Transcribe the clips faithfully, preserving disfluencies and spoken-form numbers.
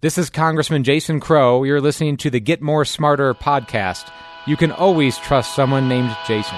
This is Congressman Jason Crow. You're listening to the Get More Smarter podcast. You can always trust someone named Jason.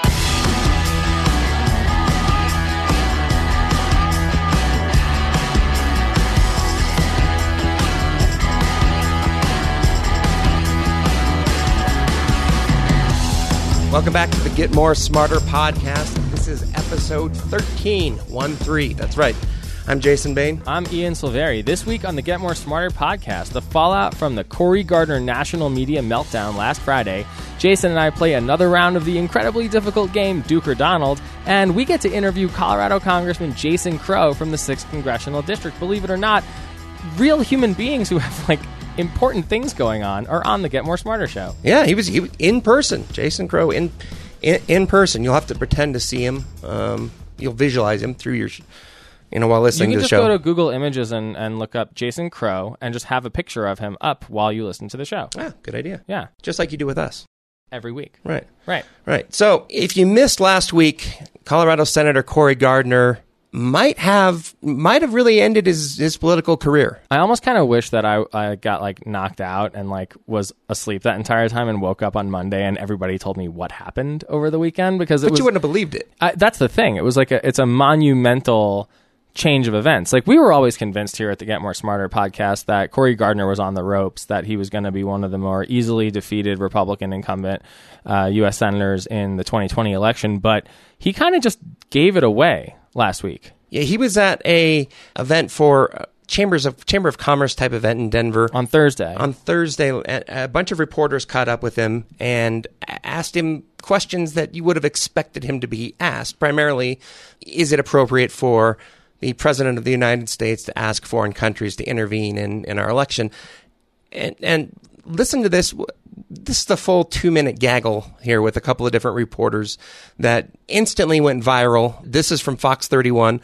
Welcome back to the Get More Smarter podcast. This is episode thirteen, one three. That's right. I'm Jason Bain. I'm Ian Silveri. This week on the Get More Smarter podcast, the fallout from the Cory Gardner national media meltdown last Friday. Jason and I play another round of the incredibly difficult game, Duke or Donald, and we get to interview Colorado Congressman Jason Crow from the sixth Congressional District. Believe it or not, real human beings who have, like, important things going on are on the Get More Smarter show. Yeah, he was, he was in person. Jason Crow in, in in person. You'll have to pretend to see him. Um, you'll visualize him through your... You know, while listening to the show. You can just go to Google Images and, and look up Jason Crow and just have a picture of him up while you listen to the show. Yeah, good idea. Yeah. Just like you do with us. Every week. Right. Right. Right. So if you missed last week, Colorado Senator Cory Gardner might have might have really ended his, his political career. I almost kind of wish that I, I got like knocked out and like was asleep that entire time and woke up on Monday and everybody told me what happened over the weekend because it but was, you wouldn't have believed it. I, that's the thing. It was like a, it's a monumental change of events. Like, we were always convinced here at the Get More Smarter podcast that Cory Gardner was on the ropes, that he was going to be one of the more easily defeated Republican incumbent uh, U S senators in the twenty twenty election, but he kind of just gave it away last week. Yeah, he was at a event for uh, Chambers of Chamber of Commerce type event in Denver on Thursday. On Thursday, a, a bunch of reporters caught up with him and asked him questions that you would have expected him to be asked. Primarily, is it appropriate for the President of the United States to ask foreign countries to intervene in, in our election? And, and listen to this. This is the full two-minute gaggle here with a couple of different reporters that instantly went viral. This is from Fox thirty-one,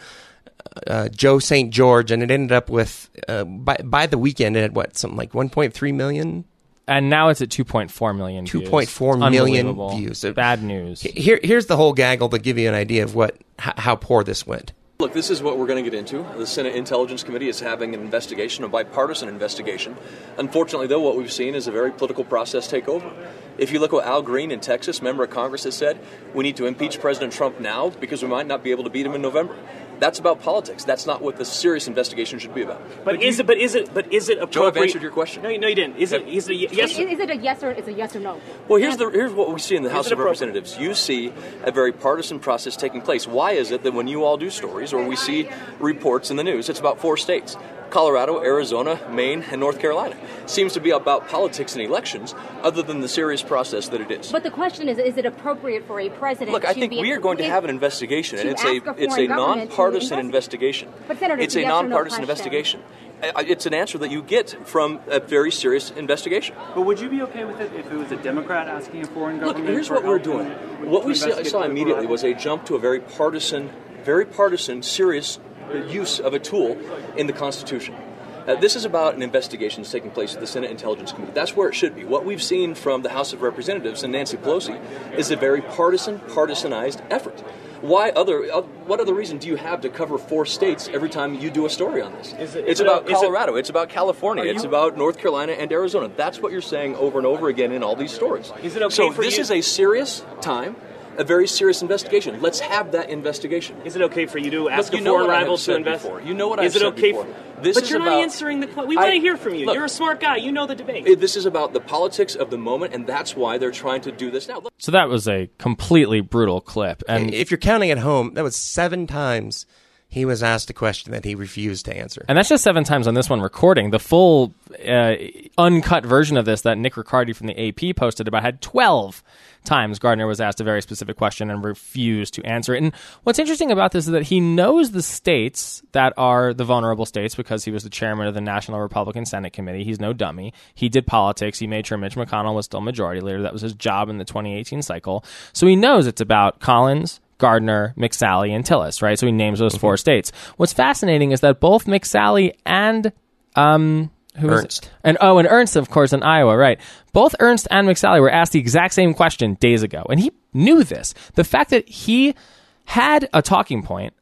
uh, Joe Saint George, and it ended up with, uh, by, by the weekend, it had, what, something like one point three million? And now it's at two point four million views. two point four million views. Bad news. Here, here's the whole gaggle to give you an idea of what how poor this went. Look, this is what we're going to get into. The Senate Intelligence Committee is having an investigation, a bipartisan investigation. Unfortunately, though, what we've seen is a very political process take over. If you look what Al Green in Texas, member of Congress, has said, we need to impeach President Trump now because we might not be able to beat him in November. That's about politics. That's not what the serious investigation should be about. But, but is you, it? But is it? But is it appropriate? Joe, I've answered your question. No, no, you didn't. Is it? Is it a yes? Is, is it a yes or is it a yes or no? Well, here's the here's what we see in the House of Representatives. You see a very partisan process taking place. Why is it that when you all do stories or we see reports in the news, it's about four states: Colorado, Arizona, Maine, and North Carolina? Seems to be about politics and elections, other than the serious process that it is. But the question is: is it appropriate for a president? Look, to I think be we are going to have an investigation, and it's a a it's a nonpartisan investigation. But Senator, it's a yes nonpartisan no investigation. It's an answer that you get from a very serious investigation. But would you be okay with it if it was a Democrat asking a foreign government? Look, here's for what we're help doing. in, What we saw immediately was a jump to a very partisan, very partisan, serious use of a tool in the Constitution. Uh, this is about an investigation that's taking place at the Senate Intelligence Committee. That's where it should be. What we've seen from the House of Representatives and Nancy Pelosi is a very partisan, partisanized effort. Why other? Uh, what other reason do you have to cover four states every time you do a story on this? Is it, it's is about it, Colorado. It, it's about California. you, It's about North Carolina and Arizona. That's what you're saying over and over again in all these stories. Is it okay so for this you? is a serious time, a very serious investigation. Let's have that investigation. Is it okay for you to ask Look, you a know foreign what I rival have to said invest? before. You know what is I've it said okay before. For, this but is you're about, not answering the question. We I, want to hear from you. Look, you're a smart guy. You know the debate. This is about the politics of the moment, and that's why they're trying to do this now. Look. So that was a completely brutal clip. And if you're counting at home, that was seven times he was asked a question that he refused to answer. And that's just seven times on this one recording. The full uh, uncut version of this that Nick Riccardi from the A P posted about had twelve times Gardner was asked a very specific question and refused to answer it. And what's interesting about this is that he knows the states that are the vulnerable states because he was the chairman of the National Republican Senate Committee. He's no dummy. He did politics. He made sure Mitch McConnell was still majority leader. That was his job in the twenty eighteen cycle. So he knows it's about Collins, Gardner, McSally, and Tillis, right? So he names those mm-hmm. four states. What's fascinating is that both McSally and um, who Ernst. Is and oh, and Ernst, of course, in Iowa, right? Both Ernst and McSally were asked the exact same question days ago, and he knew this. The fact that he had a talking point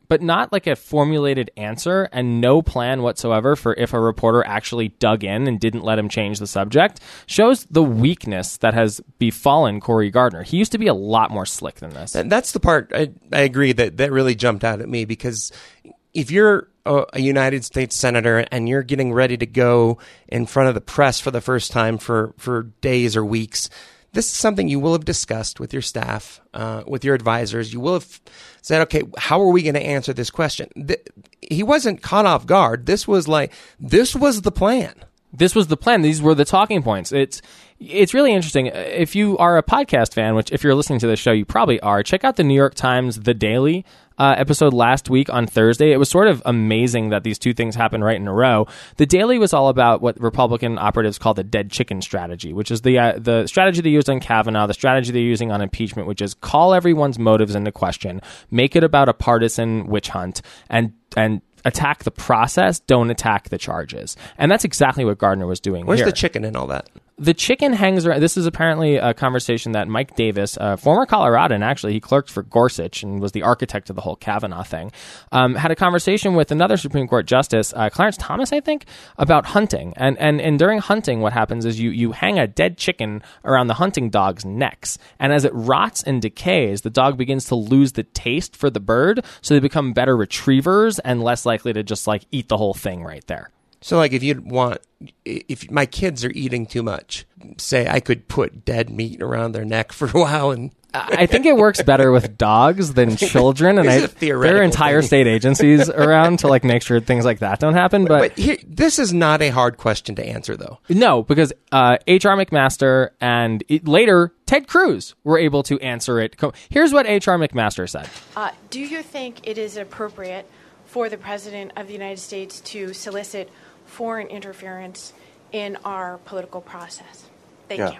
but not like a formulated answer and no plan whatsoever for if a reporter actually dug in and didn't let him change the subject, shows the weakness that has befallen Cory Gardner. He used to be a lot more slick than this. And that's the part I, I agree that that really jumped out at me, because if you're a, a United States senator and you're getting ready to go in front of the press for the first time for, for days or weeks, this is something you will have discussed with your staff, uh, with your advisors. You will have said, okay, how are we going to answer this question? Th- he wasn't caught off guard. This was like, this was the plan. This was the plan. These were the talking points. It's it's really interesting. If you are a podcast fan, which if you're listening to this show, you probably are, check out the New York Times The Daily uh, episode last week on Thursday. It was sort of amazing that these two things happened right in a row. The Daily was all about what Republican operatives call the dead chicken strategy, which is the uh, the strategy they used on Kavanaugh, the strategy they're using on impeachment, which is call everyone's motives into question, make it about a partisan witch hunt, and and attack the process, don't attack the charges. And that's exactly what Gardner was doing Where's here. the chicken in all that? The chicken hangs around. This is apparently a conversation that Mike Davis, a former Coloradan, actually, he clerked for Gorsuch and was the architect of the whole Kavanaugh thing, um, had a conversation with another Supreme Court justice, uh, Clarence Thomas, I think, about hunting. And, and and during hunting, what happens is you you hang a dead chicken around the hunting dog's necks, and as it rots and decays, the dog begins to lose the taste for the bird, so they become better retrievers and less likely to just like eat the whole thing right there. So, like, if you want, if my kids are eating too much, say I could put dead meat around their neck for a while, and I think it works better with dogs than children, and This is I, a theoretical there are entire thing. state agencies around to like make sure things like that don't happen. But, but here, this is not a hard question to answer, though. no, because uh, H R McMaster and it, later Ted Cruz were able to answer it. Here's what H R McMaster said: uh, Do you think it is appropriate for the President of the United States to solicit foreign interference in our political process? Thank Yeah. you.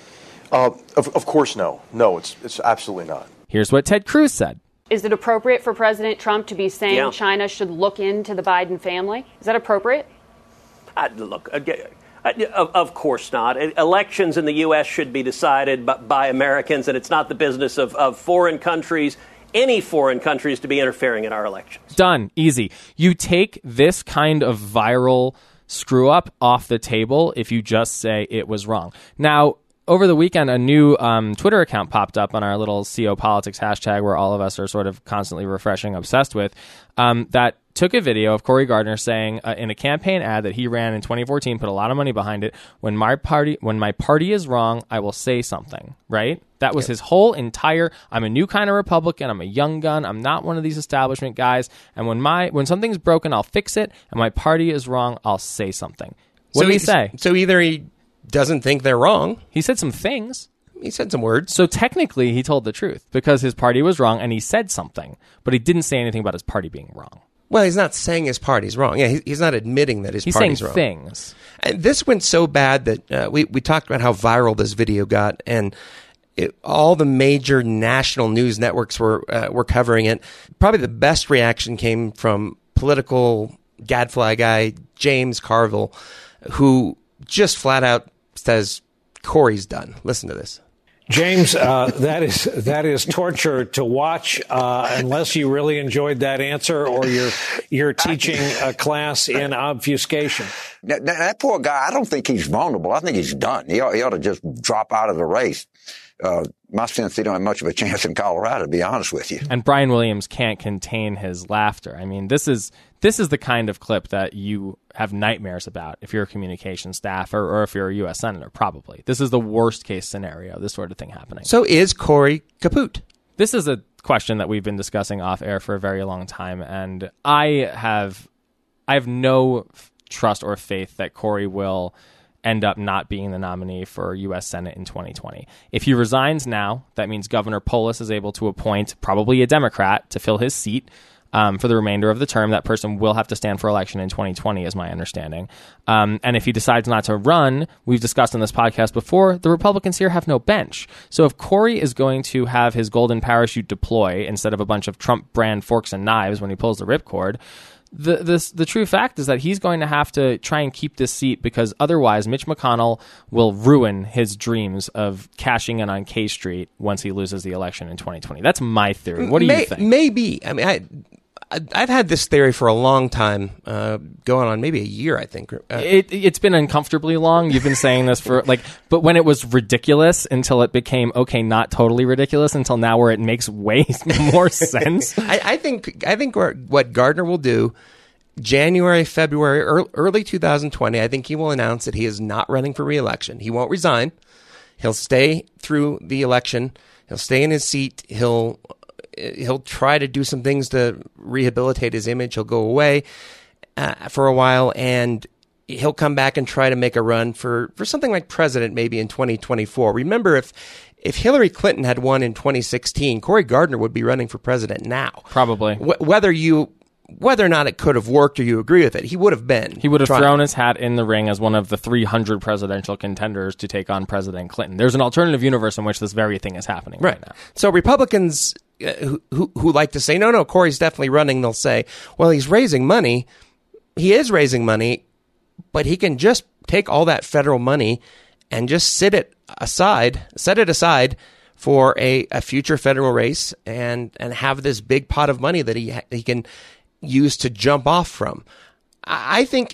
Uh, of, of course, no. No, it's it's absolutely not. Here's what Ted Cruz said. Is it appropriate for President Trump to be saying Yeah. China should look into the Biden family? Is that appropriate? Uh, look, uh, uh, of, of course not. Elections in the U S should be decided by, by Americans, and it's not the business of, of foreign countries, any foreign countries, to be interfering in our elections. Done. Easy. You take this kind of viral screw up off the table if you just say it was wrong. Now, over the weekend, a new um, Twitter account popped up on our little C O Politics hashtag, where all of us are sort of constantly refreshing, obsessed with, um, that took a video of Cory Gardner saying uh, in a campaign ad that he ran in twenty fourteen, put a lot of money behind it, when my party when my party is wrong, I will say something, right? That was yep. his whole entire, I'm a new kind of Republican, I'm a young gun, I'm not one of these establishment guys, and when my when something's broken, I'll fix it, and my party is wrong, I'll say something. What so did he he say? So either he doesn't think they're wrong. He said some things. He said some words. So technically, he told the truth because his party was wrong, and he said something, but he didn't say anything about his party being wrong. Well, he's not saying his party's wrong. Yeah, he, he's not admitting that his he's party's saying wrong. Things. And this went so bad that uh, we we talked about how viral this video got, and it, all the major national news networks were uh, were covering it. Probably the best reaction came from political gadfly guy James Carville, who just flat out says Cory's done. Listen to this. James, uh, that is that is torture to watch uh, unless you really enjoyed that answer or you're you're teaching a class in obfuscation. That, that poor guy, I don't think he's vulnerable. I think he's done. He ought, he ought to just drop out of the race. Uh, my sense, he don't have much of a chance in Colorado, to be honest with you. And Brian Williams can't contain his laughter. I mean, this is this is the kind of clip that you have nightmares about if you're a communication staff or, or if you're a U S senator, probably. This is the worst case scenario, this sort of thing happening. So is Cory kaput? This is a question that we've been discussing off air for a very long time, and I have I have no f- trust or faith that Cory will end up not being the nominee for U S Senate in twenty twenty. If he resigns now, that means Governor Polis is able to appoint probably a Democrat to fill his seat um, for the remainder of the term. That person will have to stand for election in twenty twenty, is my understanding. Um, and if he decides not to run, we've discussed on this podcast before, the Republicans here have no bench. So if Cory is going to have his golden parachute deploy instead of a bunch of Trump brand forks and knives when he pulls the ripcord, The, this, the true fact is that he's going to have to try and keep this seat because otherwise Mitch McConnell will ruin his dreams of cashing in on K Street once he loses the election in twenty twenty. That's my theory. What do May, you think? Maybe. I mean, I I've had this theory for a long time, uh, going on maybe a year, I think. Uh, it, it's been uncomfortably long. You've been saying this for like, but when it was ridiculous until it became, okay, not totally ridiculous until now where it makes way more sense. I, I think I think what Gardner will do, January, February, early two thousand twenty, I think he will announce that he is not running for re-election. He won't resign. He'll stay through the election. He'll stay in his seat. He'll he'll try to do some things to rehabilitate his image. He'll go away uh, for a while, and he'll come back and try to make a run for, for something like president maybe in twenty twenty-four. Remember, if if Hillary Clinton had won in twenty sixteen, Cory Gardner would be running for president now. Probably. Wh- whether you... Whether or not it could have worked or you agree with it, he would have been. He would have trying. thrown his hat in the ring as one of the three hundred presidential contenders to take on President Clinton. There's an alternative universe in which this very thing is happening right, right now. So Republicans uh, who, who who like to say, no, no, Cory's definitely running, they'll say, well, he's raising money. He is raising money, but he can just take all that federal money and just sit it aside, set it aside for a, a future federal race and, and have this big pot of money that he ha- he can used to jump off from. I think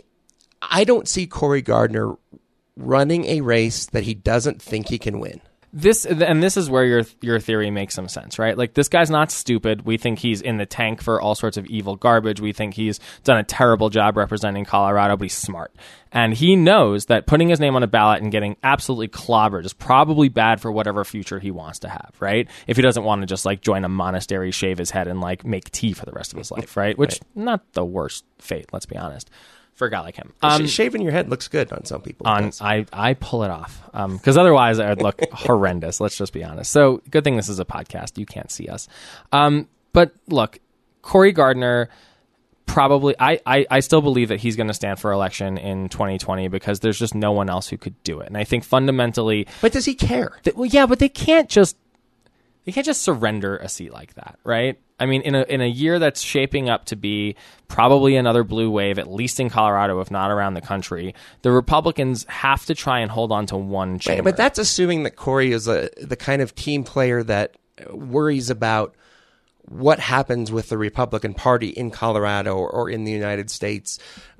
I don't see Cory Gardner running a race that he doesn't think he can win. This and this is where your your theory makes some sense, right? Like, this guy's not stupid. We think he's in the tank for all sorts of evil garbage. We think he's done a terrible job representing Colorado, but he's smart. And he knows that putting his name on a ballot and getting absolutely clobbered is probably bad for whatever future he wants to have, right? If he doesn't want to just like join a monastery, shave his head, and like make tea for the rest of his life, right? Which, right. Not the worst fate, let's be honest, for a guy like him. Um, Shaving your head looks good on some people. On I, I pull it off because um, otherwise it would look horrendous. Let's just be honest. So good thing this is a podcast. You can't see us. Um, but look, Cory Gardner probably, I, I, I still believe that he's going to stand for election in twenty twenty because there's just no one else who could do it. And I think fundamentally... But does he care? That, well, yeah, but they can't just... They can't just surrender a seat like that, right? I mean, in a in a year that's shaping up to be probably another blue wave, at least in Colorado, if not around the country, the Republicans have to try and hold on to one chamber. But that's assuming that Cory is a, the kind of team player that worries about what happens with the Republican Party in Colorado or, or in the United States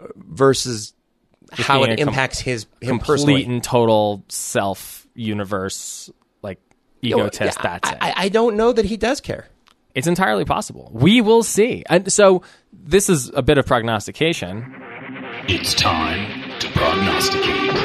versus just how it impacts com- his him complete personally. Complete and total self-universe, like, egotist, yeah, that's I, it. I, I don't know that he does care. It's entirely possible. We will see. And so this is a bit of prognostication. It's time to prognosticate.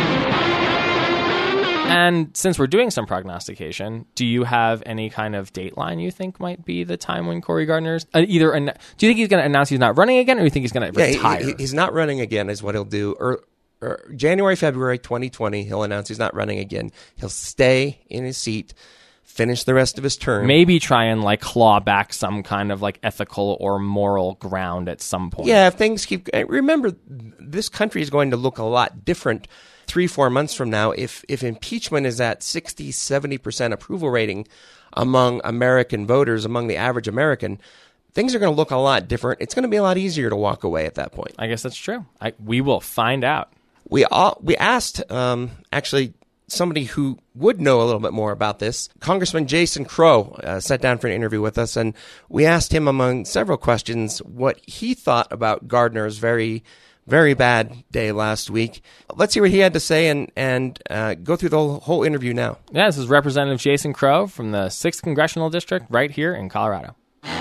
And since we're doing some prognostication, do you have any kind of dateline you think might be the time when Cory Gardner's uh, either? An- do you think he's going to announce he's not running again, or do you think he's going to yeah, retire? He, he, he's not running again, is what he'll do. Or, or January, February twenty twenty, he'll announce he's not running again. He'll stay in his seat, finish the rest of his term. Maybe try and like claw back some kind of like ethical or moral ground at some point. Yeah, if things keep... Remember, this country is going to look a lot different three, four months from now if, if impeachment is at sixty, seventy percent approval rating among American voters, among the average American. Things are going to look a lot different. It's going to be a lot easier to walk away at that point. I guess that's true. I, we will find out. We all, we asked, um, actually... somebody who would know a little bit more about this, Congressman Jason Crow, uh, sat down for an interview with us, and we asked him, among several questions, what he thought about Gardner's very, very bad day last week. Let's hear what he had to say and, and uh, go through the whole, whole interview now. Yeah, this is Representative Jason Crow from the sixth Congressional District right here in Colorado.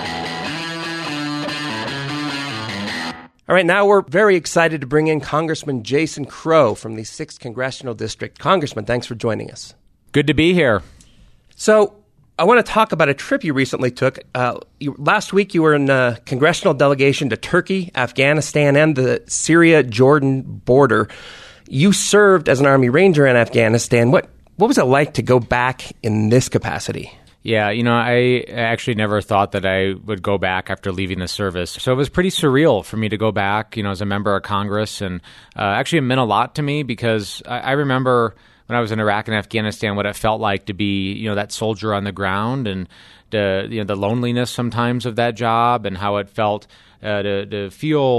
All right, now we're very excited to bring in Congressman Jason Crow from the sixth Congressional District. Congressman, thanks for joining us. Good to be here. So I want to talk about a trip you recently took. Uh, you, last week you were in a congressional delegation to Turkey, Afghanistan, and the Syria-Jordan border. You served as an Army Ranger in Afghanistan. What, what was it like to go back in this capacity? Yeah, you know, I actually never thought that I would go back after leaving the service. So it was pretty surreal for me to go back, you know, as a member of Congress. And uh, actually it meant a lot to me because I, I remember when I was in Iraq and Afghanistan what it felt like to be, you know, that soldier on the ground and the, you know, the loneliness sometimes of that job and how it felt uh, to, to feel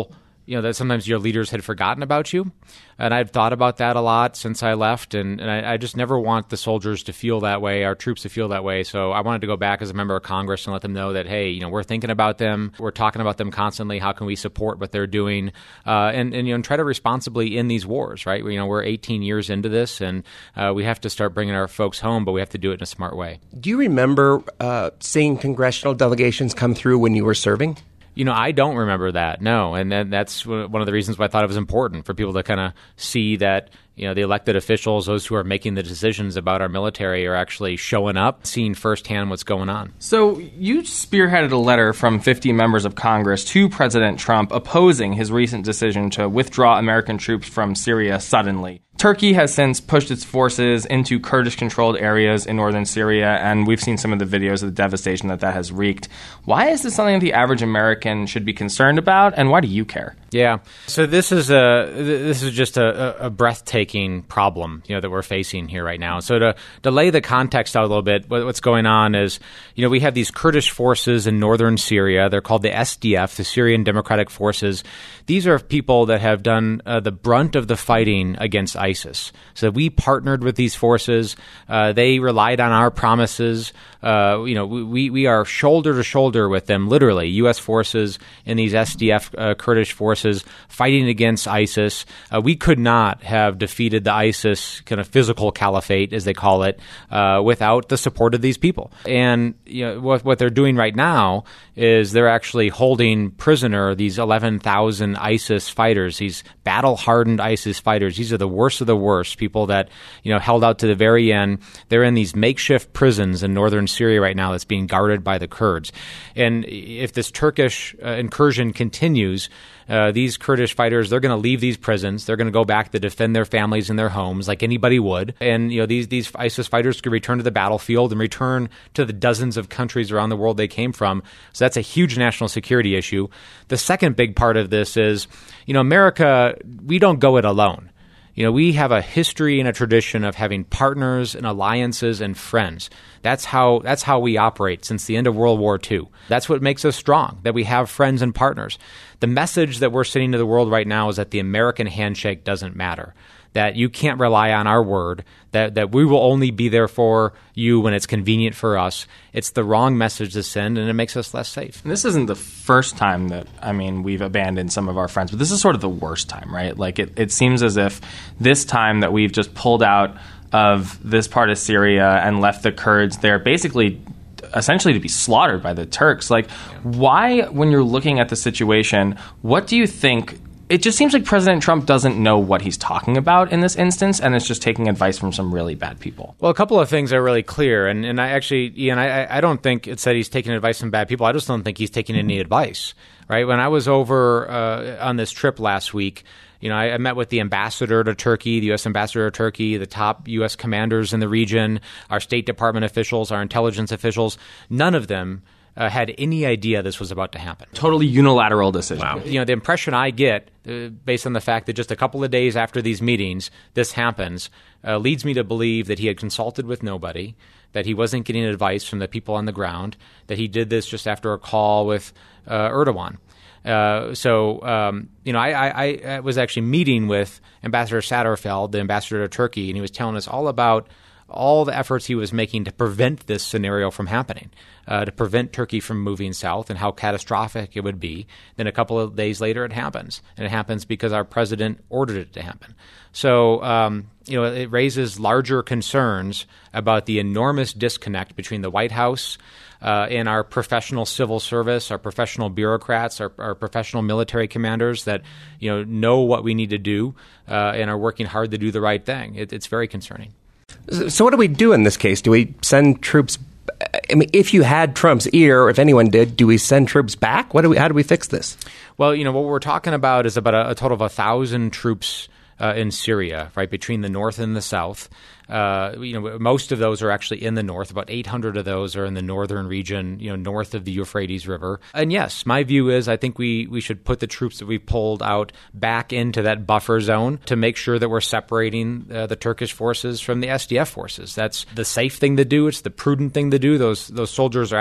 you know, that sometimes your leaders had forgotten about you. And I've thought about that a lot since I left. And, and I, I just never want the soldiers to feel that way, our troops to feel that way. So I wanted to go back as a member of Congress and let them know that, hey, you know, we're thinking about them. We're talking about them constantly. How can we support what they're doing? Uh, and, and, you know, and try to responsibly end these wars, right? You know, we're eighteen years into this, and uh, we have to start bringing our folks home, but we have to do it in a smart way. Do you remember uh, seeing congressional delegations come through when you were serving? You know, I don't remember that, no. And then that's one of the reasons why I thought it was important for people to kind of see that, you know, the elected officials, those who are making the decisions about our military, are actually showing up, seeing firsthand what's going on. So you spearheaded a letter from fifty members of Congress to President Trump opposing his recent decision to withdraw American troops from Syria suddenly. Turkey has since pushed its forces into Kurdish-controlled areas in northern Syria, and we've seen some of the videos of the devastation that that has wreaked. Why is this something that the average American should be concerned about, and why do you care? Yeah, so this is a this is just a, a breathtaking problem, you know, that we're facing here right now. So to, to lay the context out a little bit, what's going on is, you know, we have these Kurdish forces in northern Syria. They're called the S D F, the Syrian Democratic Forces. These are people that have done uh, the brunt of the fighting against ISIS. So we partnered with these forces. Uh, they relied on our promises. Uh, you know, we, we are shoulder to shoulder with them, literally, U S forces and these S D F uh, Kurdish forces fighting against ISIS. Uh, we could not have defeated the ISIS kind of physical caliphate, as they call it, uh, without the support of these people. And you know, what, what they're doing right now is they're actually holding prisoner these eleven thousand ISIS fighters, these battle-hardened ISIS fighters. These are the worst of the worst, people that, you know, held out to the very end. They're in these makeshift prisons in northern Syria right now that's being guarded by the Kurds. And if this Turkish uh, incursion continues, uh, these Kurdish fighters, they're going to leave these prisons. They're going to go back to defend their families and their homes like anybody would. And, you know, these, these ISIS fighters could return to the battlefield and return to the dozens of countries around the world they came from. So that's a huge national security issue. The second big part of this is, you know, America, we don't go it alone. You know, we have a history and a tradition of having partners and alliances and friends. That's how that's how we operate since the end of World War Two. That's what makes us strong, that we have friends and partners. The message that we're sending to the world right now is that the American handshake doesn't matter, that you can't rely on our word, that, that we will only be there for you when it's convenient for us. It's the wrong message to send, and it makes us less safe. And this isn't the first time that, I mean, we've abandoned some of our friends, but this is sort of the worst time, right? Like, it, it seems as if this time that we've just pulled out of this part of Syria and left the Kurds there basically essentially to be slaughtered by the Turks. Like, why, when you're looking at the situation, what do you think? It just seems like President Trump doesn't know what he's talking about in this instance, and is just taking advice from some really bad people. Well, a couple of things are really clear, and, and I actually, Ian, I, I don't think it's that he's taking advice from bad people. I just don't think he's taking any advice, right? When I was over uh, on this trip last week, you know, I, I met with the ambassador to Turkey, the U S ambassador to Turkey, the top U S commanders in the region, our State Department officials, our intelligence officials. None of them Uh, had any idea this was about to happen. Totally unilateral decision. Wow. You know, the impression I get, uh, based on the fact that just a couple of days after these meetings, this happens, uh, leads me to believe that he had consulted with nobody, that he wasn't getting advice from the people on the ground, that he did this just after a call with uh, Erdogan. Uh, so, um, you know, I, I, I was actually meeting with Ambassador Satterfield, the ambassador to Turkey, and he was telling us all about all the efforts he was making to prevent this scenario from happening, uh, to prevent Turkey from moving south, and how catastrophic it would be. Then a couple of days later, it happens. And it happens because our president ordered it to happen. So, um, you know, it raises larger concerns about the enormous disconnect between the White House uh, and our professional civil service, our professional bureaucrats, our, our professional military commanders that, you know, know what we need to do uh, and are working hard to do the right thing. It, it's very concerning. So what do we do in this case? Do we send troops? I mean, if you had Trump's ear, or if anyone did, do we send troops back? What do we? How do we fix this? Well, you know, what we're talking about is about a, a total of a thousand troops uh, in Syria, right, between the north and the south. Uh, you know, most of those are actually in the north. About eight hundred of those are in the northern region, you know, north of the Euphrates River. And yes, my view is I think we, we should put the troops that we've pulled out back into that buffer zone to make sure that we're separating uh, the Turkish forces from the S D F forces. That's the safe thing to do. It's the prudent thing to do. Those those soldiers are actually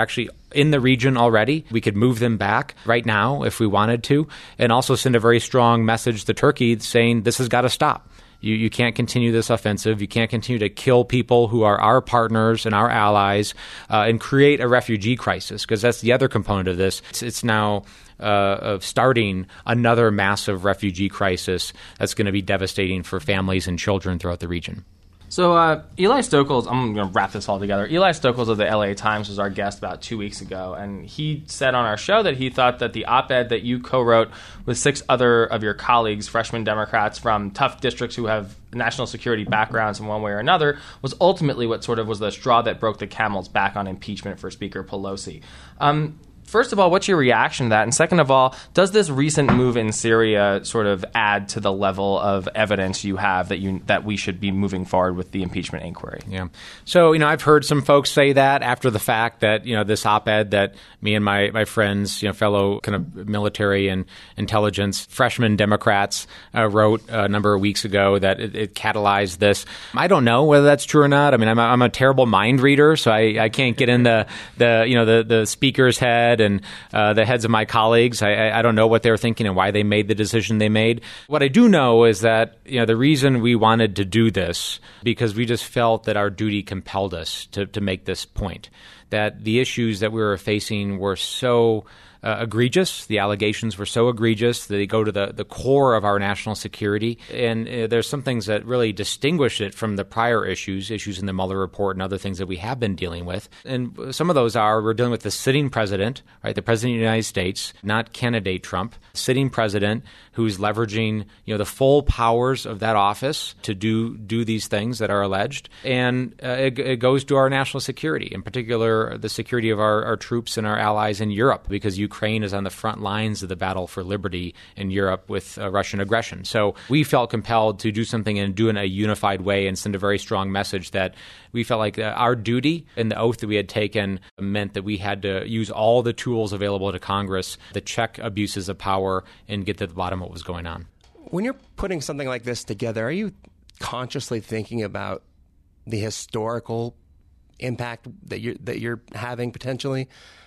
in the region already. We could move them back right now if we wanted to, and also send a very strong message to Turkey saying this has got to stop. You, you can't continue this offensive. You can't continue to kill people who are our partners and our allies uh, and create a refugee crisis, because that's the other component of this. It's, it's now uh, of starting another massive refugee crisis that's going to be devastating for families and children throughout the region. So uh, Eli Stokols, I'm going to wrap this all together. Eli Stokols of the L A Times was our guest about two weeks ago, and he said on our show that he thought that the op-ed that you co-wrote with six other of your colleagues, freshman Democrats from tough districts who have national security backgrounds in one way or another, was ultimately what sort of was the straw that broke the camel's back on impeachment for Speaker Pelosi. Um, First of all, what's your reaction to that? And second of all, does this recent move in Syria sort of add to the level of evidence you have that you that we should be moving forward with the impeachment inquiry? Yeah. So, you know, I've heard some folks say that after the fact that, you know, this op-ed that me and my, my friends, you know, fellow kind of military and intelligence freshman Democrats uh, wrote a number of weeks ago that it, it catalyzed this. I don't know whether that's true or not. I mean, I'm a, I'm a terrible mind reader, so I, I can't get in the, the, you know, the, the speaker's head and uh, the heads of my colleagues. I, I don't know what they were thinking and why they made the decision they made. What I do know is that, you know, the reason we wanted to do this, because we just felt that our duty compelled us to, to make this point, that the issues that we were facing were so Uh, egregious. The allegations were so egregious that they go to the, the core of our national security. And uh, there's some things that really distinguish it from the prior issues, issues in the Mueller report and other things that we have been dealing with. And some of those are we're dealing with the sitting president, right? The president of the United States, not candidate Trump, sitting president who's leveraging, you know, the full powers of that office to do do these things that are alleged. And uh, it, it goes to our national security, in particular the security of our, our troops and our allies in Europe, because Ukraine is on the front lines of the battle for liberty in Europe with uh, Russian aggression. So we felt compelled to do something and do it in a unified way and send a very strong message that we felt like uh, our duty and the oath that we had taken meant that we had to use all the tools available to Congress to check abuses of power and get to the bottom of what was going on. When you're putting something like this together, are you consciously thinking about the historical impact that you're, that you're having potentially?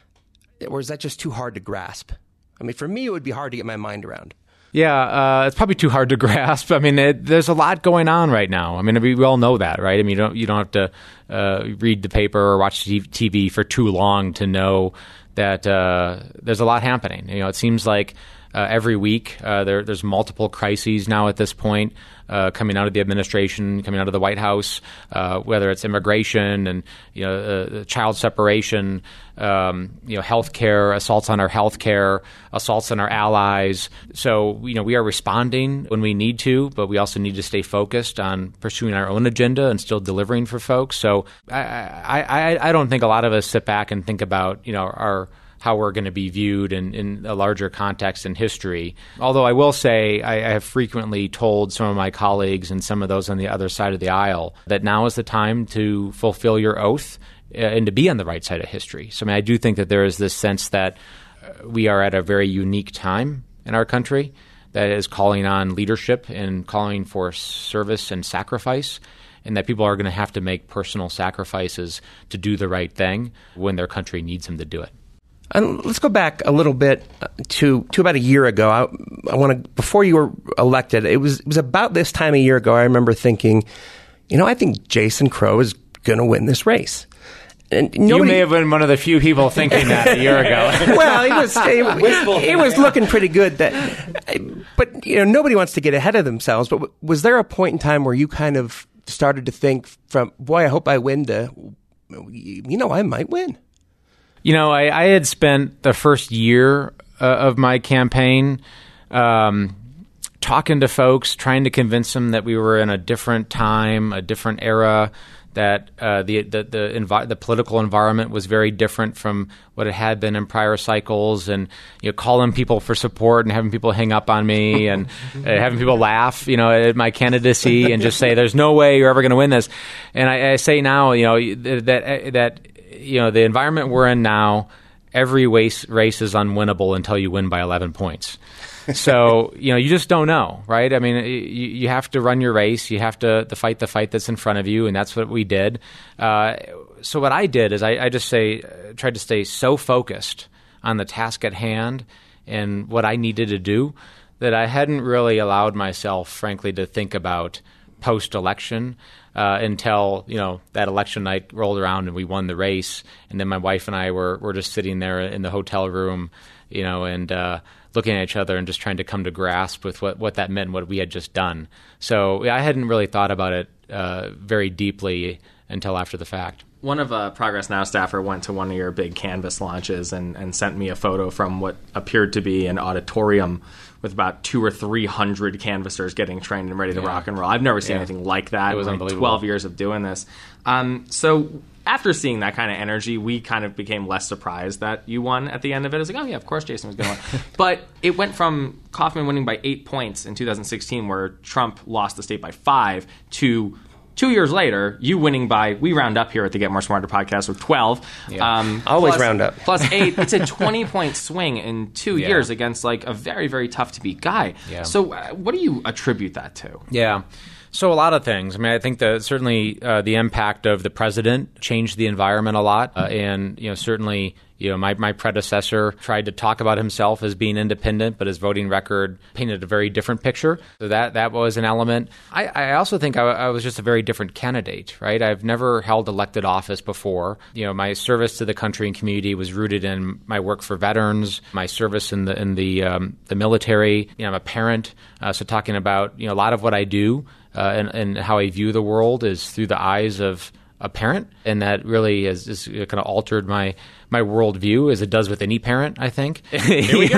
Or is that just too hard to grasp? I mean, for me, it would be hard to get my mind around. Yeah, uh, it's probably too hard to grasp. I mean, it, there's a lot going on right now. I mean, we, we all know that, right? I mean, you don't you don't have to uh, read the paper or watch T V for too long to know that uh, there's a lot happening. You know, it seems like uh, every week uh, there, there's multiple crises now at this point uh, coming out of the administration, coming out of the White House, uh, whether it's immigration and you know uh, child separation, um, you know health care, assaults on our health care, assaults on our allies. So you know we are responding when we need to, but we also need to stay focused on pursuing our own agenda and still delivering for folks. So I I, I, I don't think a lot of us sit back and think about you know our how we're going to be viewed in, in a larger context in history. Although I will say I, I have frequently told some of my colleagues and some of those on the other side of the aisle that now is the time to fulfill your oath uh, and to be on the right side of history. So I mean, I do think that there is this sense that uh, we are at a very unique time in our country that is calling on leadership and calling for service and sacrifice, and that people are going to have to make personal sacrifices to do the right thing when their country needs them to do it. And let's go back a little bit to to about a year ago. I, I want to before you were elected. It was it was about this time a year ago. I remember thinking, you know, I think Jason Crow is going to win this race. And nobody, you may have been one of the few people thinking that a year ago. Well, it was it, it was looking pretty good. That, but you know, nobody wants to get ahead of themselves. But was there a point in time where you kind of started to think, from boy, I hope I win, to you know, I might win? You know, I, I had spent the first year uh, of my campaign um, talking to folks, trying to convince them that we were in a different time, a different era, that uh, the the the, envi- the political environment was very different from what it had been in prior cycles, and you know, calling people for support and having people hang up on me and uh, having people laugh, you know, at my candidacy and just say, "There's no way you're ever going to win this." And I, I say now, you know, that that. you know, the environment we're in now every race, race is unwinnable until you win by eleven points. So, you know, you just don't know, right? I mean, you, you have to run your race. You have to, to fight the fight that's in front of you, and that's what we did. Uh, so what I did is I, I just say uh, tried to stay so focused on the task at hand and what I needed to do that I hadn't really allowed myself, frankly, to think about post-election uh, until, you know, that election night rolled around and we won the race. And then my wife and I were, were just sitting there in the hotel room, you know, and uh, looking at each other and just trying to come to grasp with what, what that meant and what we had just done. So I hadn't really thought about it uh, very deeply until after the fact. One of uh, Progress Now staffer went to one of your big Canvas launches and, and sent me a photo from what appeared to be an auditorium with about two or three hundred canvassers getting trained and ready to Yeah. rock and roll. I've never seen Yeah. anything like that It was in like unbelievable. twelve years of doing this. Um, so after seeing that kind of energy, we kind of became less surprised that you won at the end of it. It was like, oh yeah, of course Jason was going to win. But it went from Kaufman winning by eight points in two thousand sixteen, where Trump lost the state by five, to two years later, you winning by, we round up here at the Get More Smarter podcast with twelve. Yeah. Um, Always plus- round up. Plus eight. It's a twenty-point swing in two Yeah. years against like a very, very tough-to-beat guy. Yeah. So uh, what do you attribute that to? Yeah. So a lot of things. I mean, I think that certainly uh, the impact of the president changed the environment a lot. Uh, and, you know, certainly, you know, my, my predecessor tried to talk about himself as being independent, but his voting record painted a very different picture. So that, that was an element. I, I also think I, I was just a very different candidate, right? I've never held elected office before. You know, my service to the country and community was rooted in my work for veterans, my service in the in the um, the military. You know, I'm a parent, uh, so talking about, you know, a lot of what I do uh, and, and how I view the world is through the eyes of a parent, and that really has, has kind of altered my my worldview, as it does with any parent, I think. Here we go.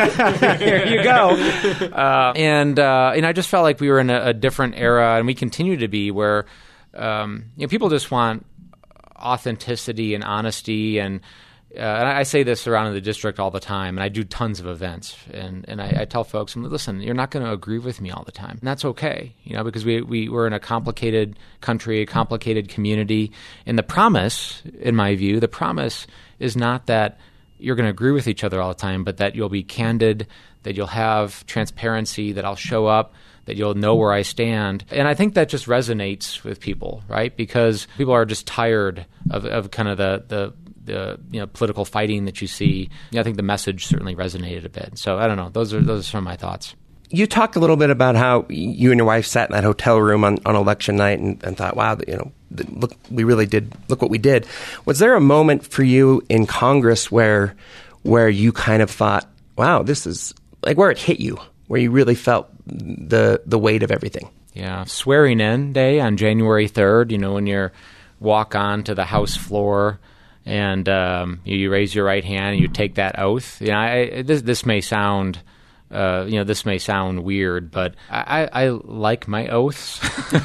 Here you go. Uh, and uh, and I just felt like we were in a, a different era, and we continue to be, where um, you know, people just want authenticity and honesty. And, uh, and I say this around in the district all the time, and I do tons of events, and, and I, I tell folks, listen, you're not going to agree with me all the time. And that's okay, you know, because we, we, we're in a complicated country, a complicated community. And the promise, in my view, the promise is not that you're going to agree with each other all the time, but that you'll be candid, that you'll have transparency, that I'll show up, that you'll know where I stand. And I think that just resonates with people, right? Because people are just tired of, of kind of the, the, the you know, political fighting that you see. You know, I think the message certainly resonated a bit. So I don't know. Those are those are some of my thoughts. You talked a little bit about how you and your wife sat in that hotel room on, on election night and, and thought, wow, you know, look, we really did, look what we did. Was there a moment for you in Congress where where you kind of thought, wow, this is, like, where it hit you, where you really felt the the weight of everything? Yeah, swearing in day on January third, you know, when you walk on to the House floor and um, you, you raise your right hand and you take that oath. You know, I, this, this may sound... Uh, you know, this may sound weird, but I, I, I like my oaths.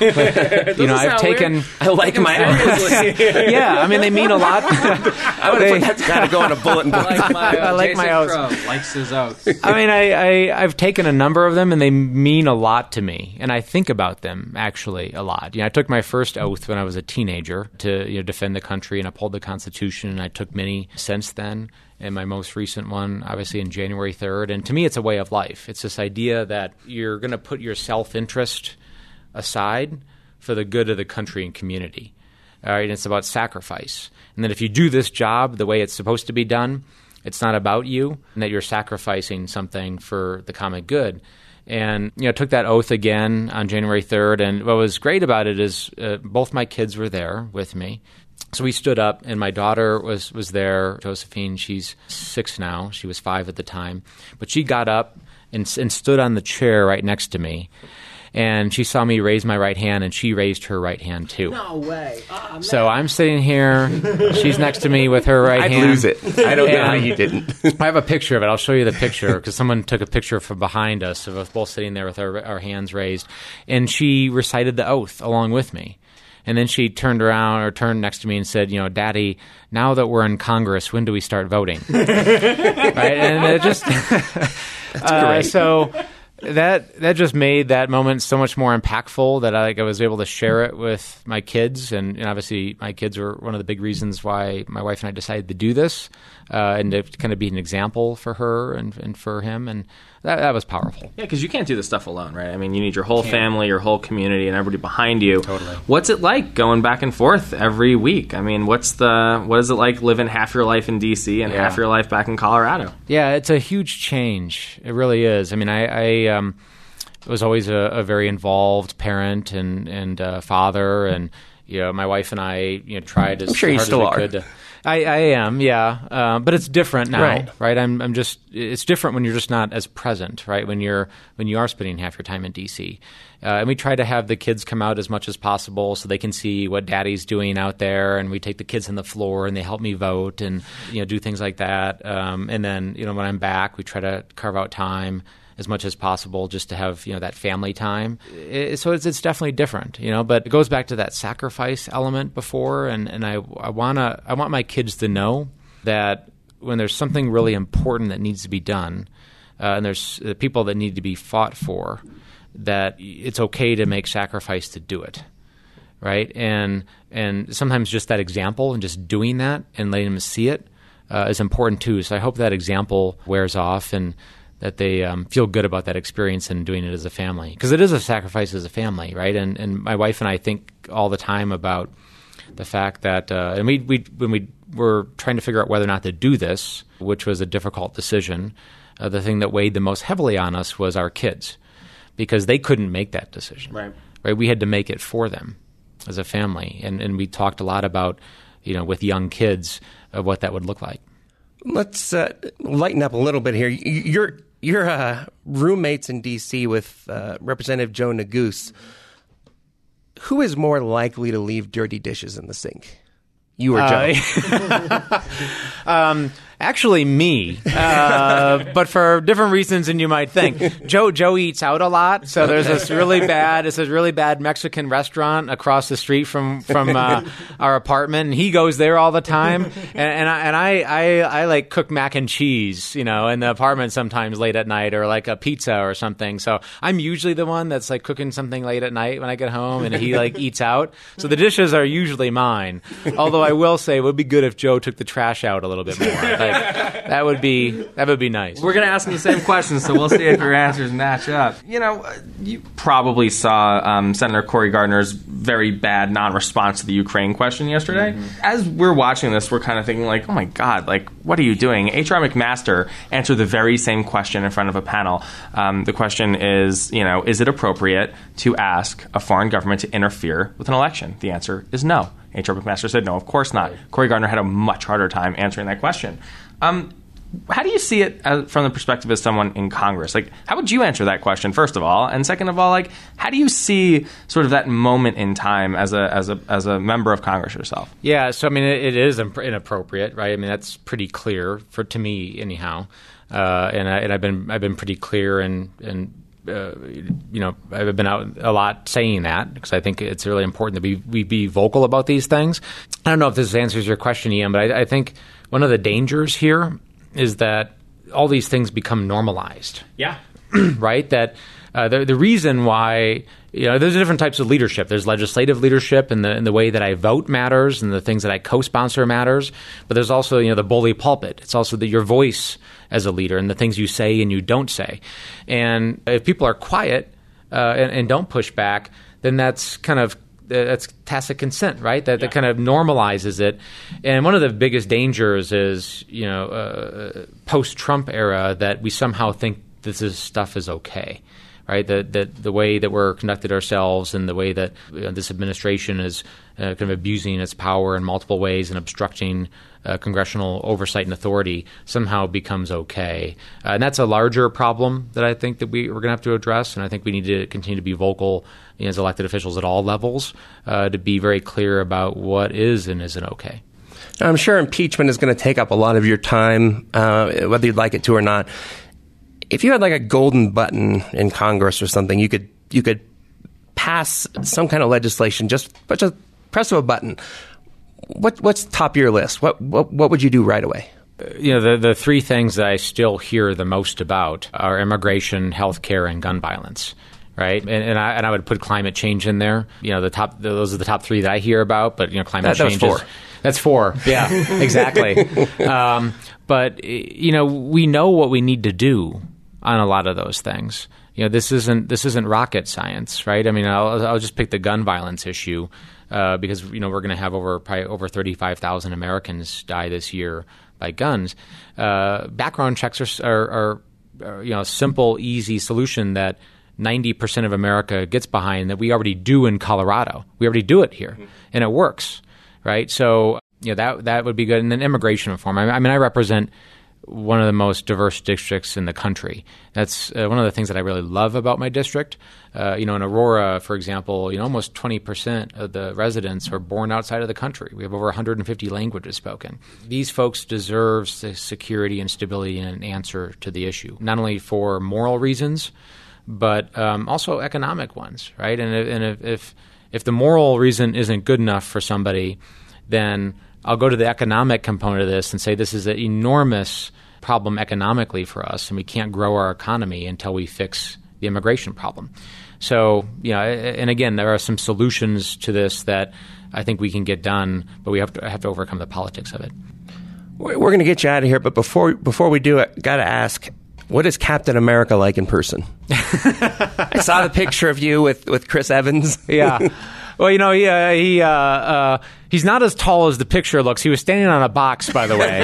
you know, I've taken. Weird? I like my oaths. Yeah, I mean, they mean a lot. I would have put that got to go on a bulletin board. I like my, I like Jason my oaths. Crow likes his oaths. I mean, I, I, I've taken a number of them, and they mean a lot to me, and I think about them actually a lot. You know, I took my first oath when I was a teenager to, you know, defend the country and uphold the Constitution, and I took many since then. And my most recent one, obviously, in January third. And to me, it's a way of life. It's this idea that you're going to put your self-interest aside for the good of the country and community. All right, and it's about sacrifice. And that if you do this job the way it's supposed to be done, it's not about you, and that you're sacrificing something for the common good. And, you know, took that oath again on January third. And what was great about it is uh, both my kids were there with me. So we stood up, and my daughter was, was there, Josephine. She's six now. She was five at the time. But she got up and, and stood on the chair right next to me. And she saw me raise my right hand, and she raised her right hand, too. No way. Oh, so I'm sitting here. She's next to me with her right I'd hand. I'd lose it. I don't know how you didn't. I have a picture of it. I'll show you the picture, because someone took a picture from behind us of us both sitting there with our, our hands raised. And she recited the oath along with me. And then she turned around or turned next to me and said, you know, Daddy, now that we're in Congress, when do we start voting? Right? And it just, That's uh, great. so, that that just made that moment so much more impactful that I, like, I was able to share it with my kids. And, and obviously my kids were one of the big reasons why my wife and I decided to do this, uh, and to kind of be an example for her and, and for him. And that, that was powerful. Yeah, because you can't do this stuff alone, right? I mean, you need your whole family, your whole community, and everybody behind you. Totally. What's it like going back and forth every week? I mean, what's the what is it like living half your life in D C and Yeah. half your life back in Colorado? Yeah, it's a huge change. It really is. I mean, I, I um, was always a, a very involved parent and and uh, father, and you know, my wife and I, you know, tried as I'm sure you hard still as we are. could to. I, I am, yeah, uh, but it's different now, Right. right? I'm, I'm just. It's different when you're just not as present, right? When you're when you are spending half your time in D C, uh, and we try to have the kids come out as much as possible so they can see what Daddy's doing out there, and we take the kids on the floor and they help me vote and you know do things like that. Um, and then you know when I'm back, we try to carve out time as much as possible just to have you know that family time. It, so it's it's definitely different, you know. But it goes back to that sacrifice element before, and, and I I wanna I want my kids to know that when there's something really important that needs to be done, uh, and there's uh, people that need to be fought for, that it's okay to make sacrifice to do it, right? And and sometimes just that example and just doing that and letting them see it uh, is important too. So I hope that example wears off and that they um, feel good about that experience and doing it as a family. Because it is a sacrifice as a family, right? And and my wife and I think all the time about the fact that, uh, and we, we when we were trying to figure out whether or not to do this, which was a difficult decision, uh, the thing that weighed the most heavily on us was our kids, because they couldn't make that decision. Right. Right? We had to make it for them as a family. And, and we talked a lot about, you know, with young kids, of what that would look like. Let's uh, lighten up a little bit here. Y- You're you're uh, roommates in D C with uh, Representative Joe Neguse. Who is more likely to leave dirty dishes in the sink? You or Joe? Uh, um, actually, me, uh, but for different reasons than you might think. Joe Joe eats out a lot, so there's this really bad, it's this really bad Mexican restaurant across the street from from uh, our apartment, and he goes there all the time. And, and I and I, I I like cook mac and cheese, you know, in the apartment sometimes late at night, or like a pizza or something. So I'm usually the one that's like cooking something late at night when I get home, and he like eats out. So the dishes are usually mine. Although I will say it would be good if Joe took the trash out a little bit more. Like, that would be that would be nice. We're going to ask him the same questions, so we'll see if your answers match up. You know, you probably saw um, Senator Cory Gardner's very bad non-response to the Ukraine question yesterday. Mm-hmm. As we're watching this, we're kind of thinking like, oh my God, like, what are you doing? H R McMaster answered the very same question in front of a panel. Um, the question is, you know, is it appropriate to ask a foreign government to interfere with an election? The answer is no. H R McMaster said no, of course not. Cory Gardner had a much harder time answering that question. Um, how do you see it as, from the perspective of someone in Congress? Like, how would you answer that question, first of all? And second of all, like, how do you see sort of that moment in time as a as a as a member of Congress yourself? Yeah, so I mean, it, it is imp- inappropriate, right? I mean, that's pretty clear for to me, anyhow. Uh, and, I, and I've been I've been pretty clear and and. Uh, you know, I've been out a lot saying that because I think it's really important that we, we be vocal about these things. I don't know if this answers your question, Ian, but I, I think one of the dangers here is that all these things become normalized. Yeah. Right? That uh, the, the reason why, you know, there's different types of leadership. There's legislative leadership, and the, and the way that I vote matters, and the things that I co-sponsor matters. But there's also, you know, the bully pulpit. It's also the, your voice as a leader and the things you say and you don't say. And if people are quiet uh, and, and don't push back, then that's kind of that's tacit consent, right? That, yeah. that kind of normalizes it. And one of the biggest dangers is, you know, uh, post-Trump era, that we somehow think this is, stuff is okay. Right, that that the way that we're conducted ourselves and the way that you know, this administration is uh, kind of abusing its power in multiple ways and obstructing uh, congressional oversight and authority somehow becomes okay. Uh, and that's a larger problem that I think that we, we're going to have to address. And I think we need to continue to be vocal, you know, as elected officials at all levels uh, to be very clear about what is and isn't okay. I'm sure impeachment is going to take up a lot of your time, uh, whether you'd like it to or not. If you had like a golden button in Congress or something, you could you could pass some kind of legislation, just, just press of a button. What what's top of your list? What what what would you do right away? You know, the, the three things that I still hear the most about are immigration, healthcare, and gun violence. Right, and, and I and I would put climate change in there. You know, the top those are the top three that I hear about. But you know, climate that, change that was is four. That's four. Yeah, exactly. Um, but you know, we know what we need to do on a lot of those things. You know, this isn't this isn't rocket science, right? I mean, I'll, I'll just pick the gun violence issue uh, because you know we're going to have over probably over thirty-five thousand Americans die this year by guns. Uh, background checks are, are, are, are you know a simple, easy solution that ninety percent of America gets behind, that we already do in Colorado. We already do it here, mm-hmm. and it works, right? So, you know, that that would be good. And then immigration reform. I, I mean, I represent one of the most diverse districts in the country. That's uh, one of the things that I really love about my district. Uh, you know, in Aurora, for example, you know, almost twenty percent of the residents are born outside of the country. We have over one hundred fifty languages spoken. These folks deserve security and stability and an answer to the issue, not only for moral reasons, but um, also economic ones, right? And, if, and if, if if the moral reason isn't good enough for somebody, then I'll go to the economic component of this and say this is an enormous problem economically for us, and we can't grow our economy until we fix the immigration problem. So, you know, and again, there are some solutions to this that I think we can get done, but we have to have to overcome the politics of it. We're going to get you out of here, but before before we do it, got to ask, what is Captain America like in person? I saw the picture of you with, with Chris Evans. Yeah. Well, you know, he uh, he uh, uh, he's not as tall as the picture looks. He was standing on a box, by the way.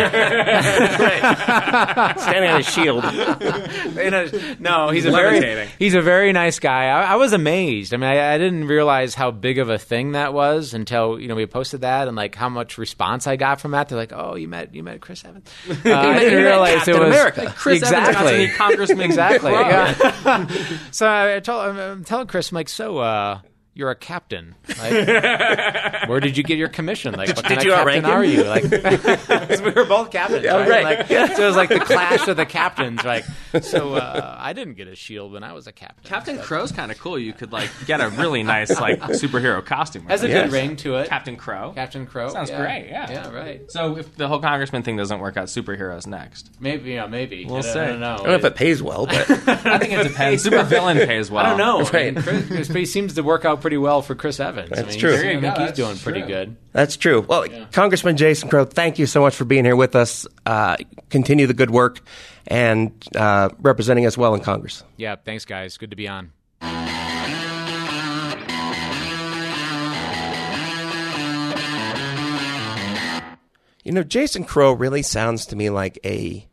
Standing on a shield. In a, no, he's a very he's a very nice guy. I, I was amazed. I mean, I, I didn't realize how big of a thing that was until you know we posted that and like how much response I got from that. They're like, "Oh, you met you met Chris Evans." Uh, I didn't realize Captain it was America. Like Chris exactly Evans got to meet Congressman exactly. Crow. Yeah. So I told I'm, I'm telling Chris, I'm like, so. Uh, You're a captain. Like, where did you get your commission? Like, what Did kind you of outrank captain him? are you? Like, we were both captains, Oh, right? right. Like, so it was like the clash of the captains. Like, so uh, I didn't get a shield when I was a captain. Captain so. Crow's kind of cool. You could like get a really nice like superhero costume. Has a Yes. good ring to it. Captain Crow. Captain Crow. Sounds yeah. great. Yeah. Yeah. Right. So if the whole congressman thing doesn't work out, superheroes next. Maybe. Yeah. Maybe. We'll I, see. I don't know. I don't know if it pays well, but I think it depends. Super villain pays well. I don't know. Right. I mean, Chris, Chris, he seems to work out pretty well for Chris Evans. That's I mean, true. he's- There I you think go. he's That's doing pretty true. good. that's true. Well, Yeah. Congressman Jason Crow, thank you so much for being here with us. Uh, continue the good work and uh, representing us well in Congress. Yeah. Thanks, guys. Good to be on. You know, Jason Crow really sounds to me like a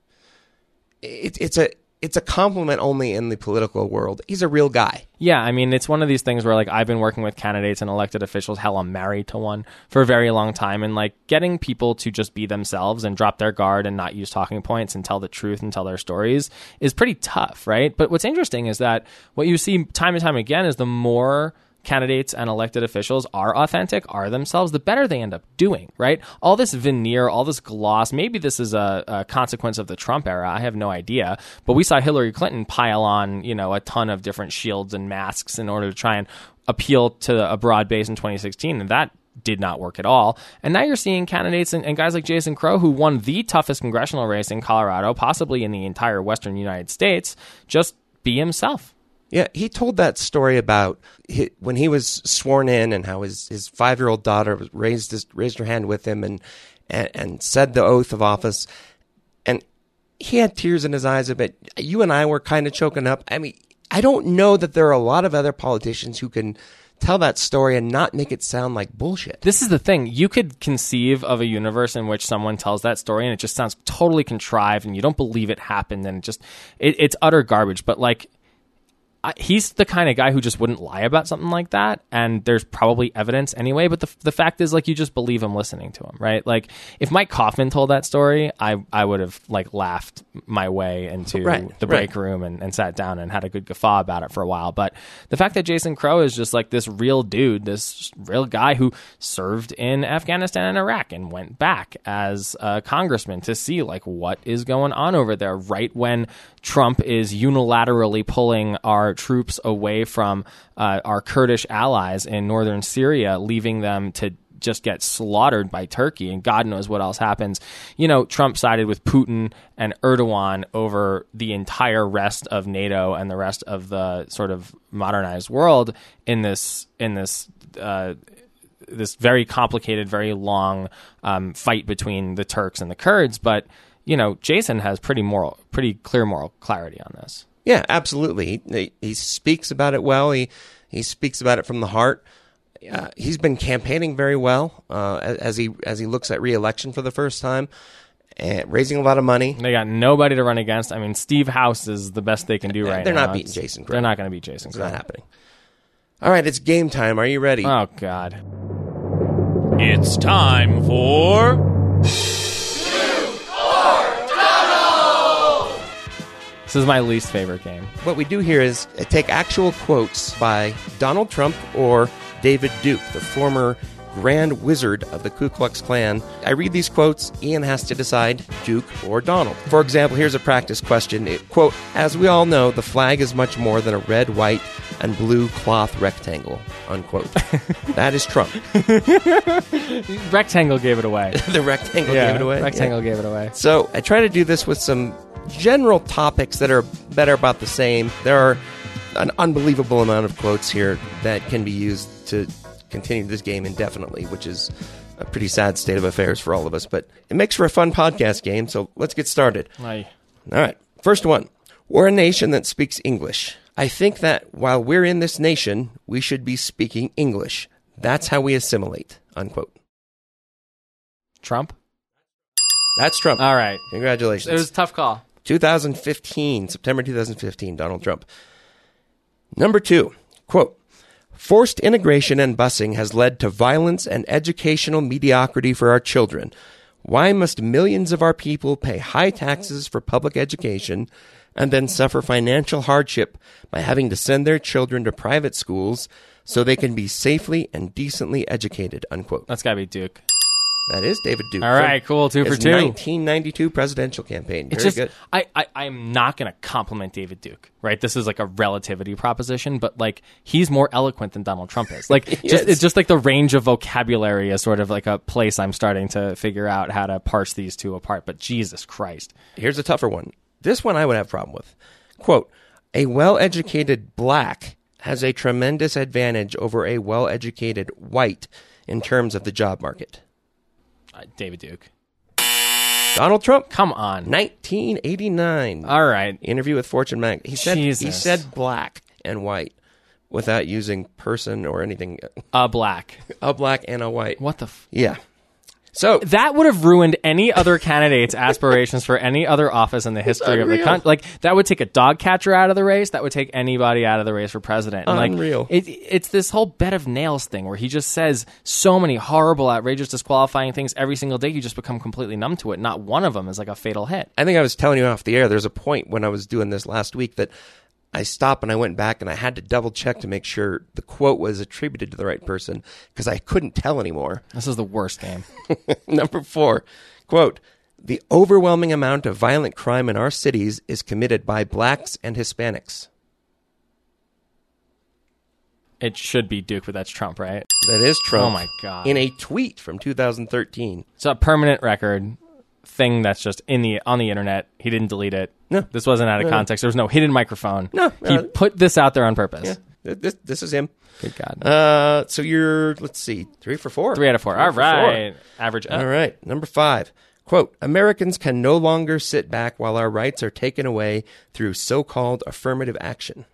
it, it's a it's a compliment only in the political world. He's a real guy. Yeah, I mean, it's one of these things where, like, I've been working with candidates and elected officials, hell, I'm married to one, for a very long time, and, like, getting people to just be themselves and drop their guard and not use talking points and tell the truth and tell their stories is pretty tough, right? But what's interesting is that what you see time and time again is the more candidates and elected officials are authentic, are themselves, the better they end up doing, right? All this veneer, all this gloss, maybe this is a, a consequence of the Trump era. I have no idea. But we saw Hillary Clinton pile on, you know, a ton of different shields and masks in order to try and appeal to a broad base in twenty sixteen. And that did not work at all. And now you're seeing candidates and, and guys like Jason Crow, who won the toughest congressional race in Colorado, possibly in the entire Western United States, just be himself. Yeah, he told that story about he, when he was sworn in and how his, his five-year-old daughter raised his, raised her hand with him and, and and said the oath of office. And he had tears in his eyes a bit. You and I were kind of choking up. I mean, I don't know that there are a lot of other politicians who can tell that story and not make it sound like bullshit. This is the thing. You could conceive of a universe in which someone tells that story and it just sounds totally contrived and you don't believe it happened and it just it, it's utter garbage. But like, I, he's the kind of guy who just wouldn't lie about something like that, and there's probably evidence anyway, but the the fact is, like, you just believe him listening to him, right? Like, if Mike Kaufman told that story, I I would have, like, laughed my way into right, the break right. room and, and sat down and had a good guffaw about it for a while. But the fact that Jason Crow is just, like, this real dude, this real guy who served in Afghanistan and Iraq and went back as a congressman to see, like, what is going on over there right when Trump is unilaterally pulling our troops away from uh, our Kurdish allies in northern Syria, leaving them to just get slaughtered by Turkey, and God knows what else happens. You know, Trump sided with Putin and Erdogan over the entire rest of NATO and the rest of the sort of modernized world in this in this uh, this very complicated, very long um, fight between the Turks and the Kurds. But you know, Jason has pretty moral, pretty clear moral clarity on this. Yeah, absolutely. He, he speaks about it well. He he speaks about it from the heart. Uh, he's been campaigning very well uh, as he as he looks at re-election for the first time, and raising a lot of money. They got nobody to run against. I mean, Steve House is the best they can do right they're now. They're not beating it's, Jason Crow. They're not going to beat Jason It's Crow. not happening. All right, it's game time. Are you ready? Oh, God. It's time for... This is my least favorite game. What we do here is take actual quotes by Donald Trump or David Duke, the former Grand Wizard of the Ku Klux Klan. I read these quotes. Ian has to decide Duke or Donald. For example, here's a practice question. It, quote, as we all know, the flag is much more than a red, white, and blue cloth rectangle, unquote. That is Trump. Rectangle gave it away. The rectangle yeah, gave it away? Rectangle Yeah. gave it away. So I try to do this with some general topics that are that are about the same. There are an unbelievable amount of quotes here that can be used to continue this game indefinitely, which is a pretty sad state of affairs for all of us. But it makes for a fun podcast game, so let's get started. Aye. All right. First one. We're a nation that speaks English. I think that while we're in this nation, we should be speaking English. That's how we assimilate, unquote. Trump? That's Trump. All right. Congratulations. It was a tough call. twenty fifteen, September twenty fifteen, Donald Trump. Number two, quote, forced integration and busing has led to violence and educational mediocrity for our children. Why must millions of our people pay high taxes for public education and then suffer financial hardship by having to send their children to private schools so they can be safely and decently educated, unquote. That's got to be Duke. That is David Duke. All right, cool. Two for His two. nineteen ninety-two presidential campaign. Very It's just, good. I, I, I'm not going to compliment David Duke, right? This is like a relativity proposition, but like he's more eloquent than Donald Trump is. Like, just, Yes. it's just like the range of vocabulary is sort of like a place I'm starting to figure out how to parse these two apart. But Jesus Christ. Here's a tougher one. This one I would have a problem with. Quote, a well-educated black has a tremendous advantage over a well-educated white in terms of the job market. Uh, David Duke. Donald Trump. Come on. nineteen eighty-nine. All right. Interview with Fortune Mag. He said Jesus. he said black and white without using person or anything. A black. A black and a white. What the f- Yeah. So that would have ruined any other candidate's aspirations for any other office in the history of the unreal. country. Like that would take a dog catcher out of the race. That would take anybody out of the race for president. And Unreal. Like, it, it's this whole bed of nails thing where he just says so many horrible, outrageous, disqualifying things every single day. You just become completely numb to it. Not one of them is like a fatal hit. I think I was telling you off the air, there's a point when I was doing this last week that I stopped and I went back and I had to double check to make sure the quote was attributed to the right person because I couldn't tell anymore. This is the worst game. Number four, quote, the overwhelming amount of violent crime in our cities is committed by blacks and Hispanics. It should be Duke, but that's Trump, right? That is Trump. Oh, my God. In a tweet from two thousand thirteen. It's a permanent record thing that's just in the on the internet. He didn't delete it. No. This wasn't out of No. context. There was no hidden microphone. No. He Uh, put this out there on purpose. Yeah, this, this is him. Good God. Uh, so you're, let's see, three for four. Three out of four. Three All for right. four. Average up. All right. Number five. Quote, Americans can no longer sit back while our rights are taken away through so-called affirmative action.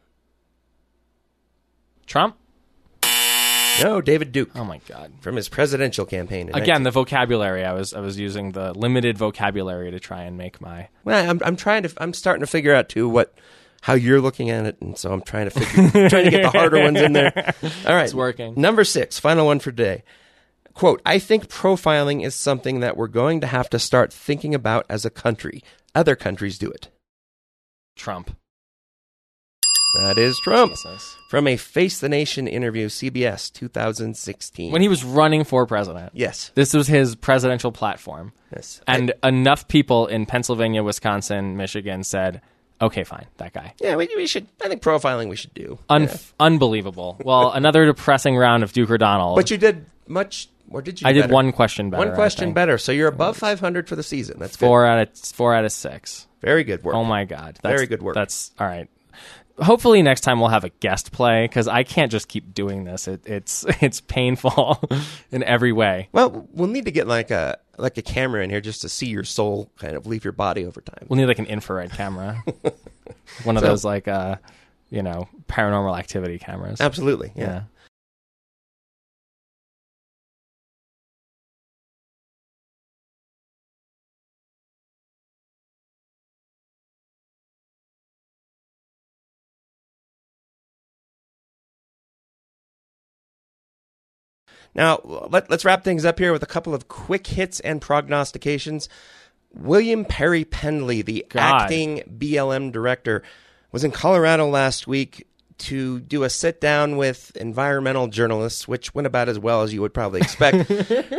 Trump? No, David Duke. Oh, my God. From his presidential campaign. in Again, the vocabulary. I was I was using the limited vocabulary to try and make my... Well, I'm I'm trying to I'm starting to figure out too what how you're looking at it, and so I'm trying to figure trying to get the harder ones in there. All right, It's working. Number six, final one for today. Quote: I think profiling is something that we're going to have to start thinking about as a country. Other countries do it. Trump. That is Trump. Jesus. From a Face the Nation interview, C B S, two thousand sixteen. When he was running for president. Yes. This was his presidential platform. Yes. And I, enough people in Pennsylvania, Wisconsin, Michigan said, okay, fine, that guy. Yeah, we, we should. I think profiling we should do. Un- yeah. Unbelievable. Well, another depressing round of Duke or Donald. But you did much Or did you? I do did better? one question better. One question better. So you're above five hundred for the season. That's four good. out of four out of six. Very good work. Oh my God, that's, very good work. That's all right. Hopefully next time we'll have a guest play because I can't just keep doing this. It, it's it's painful in every way. Well, we'll need to get like a like a camera in here just to see your soul kind of leave your body over time. We'll need like an infrared camera, one of So- those like uh, you know, paranormal activity cameras. Absolutely, yeah. yeah. Now, let, let's wrap things up here with a couple of quick hits and prognostications. William Perry Pendley, the God. acting B L M director, was in Colorado last week to do a sit-down with environmental journalists, which went about as well as you would probably expect.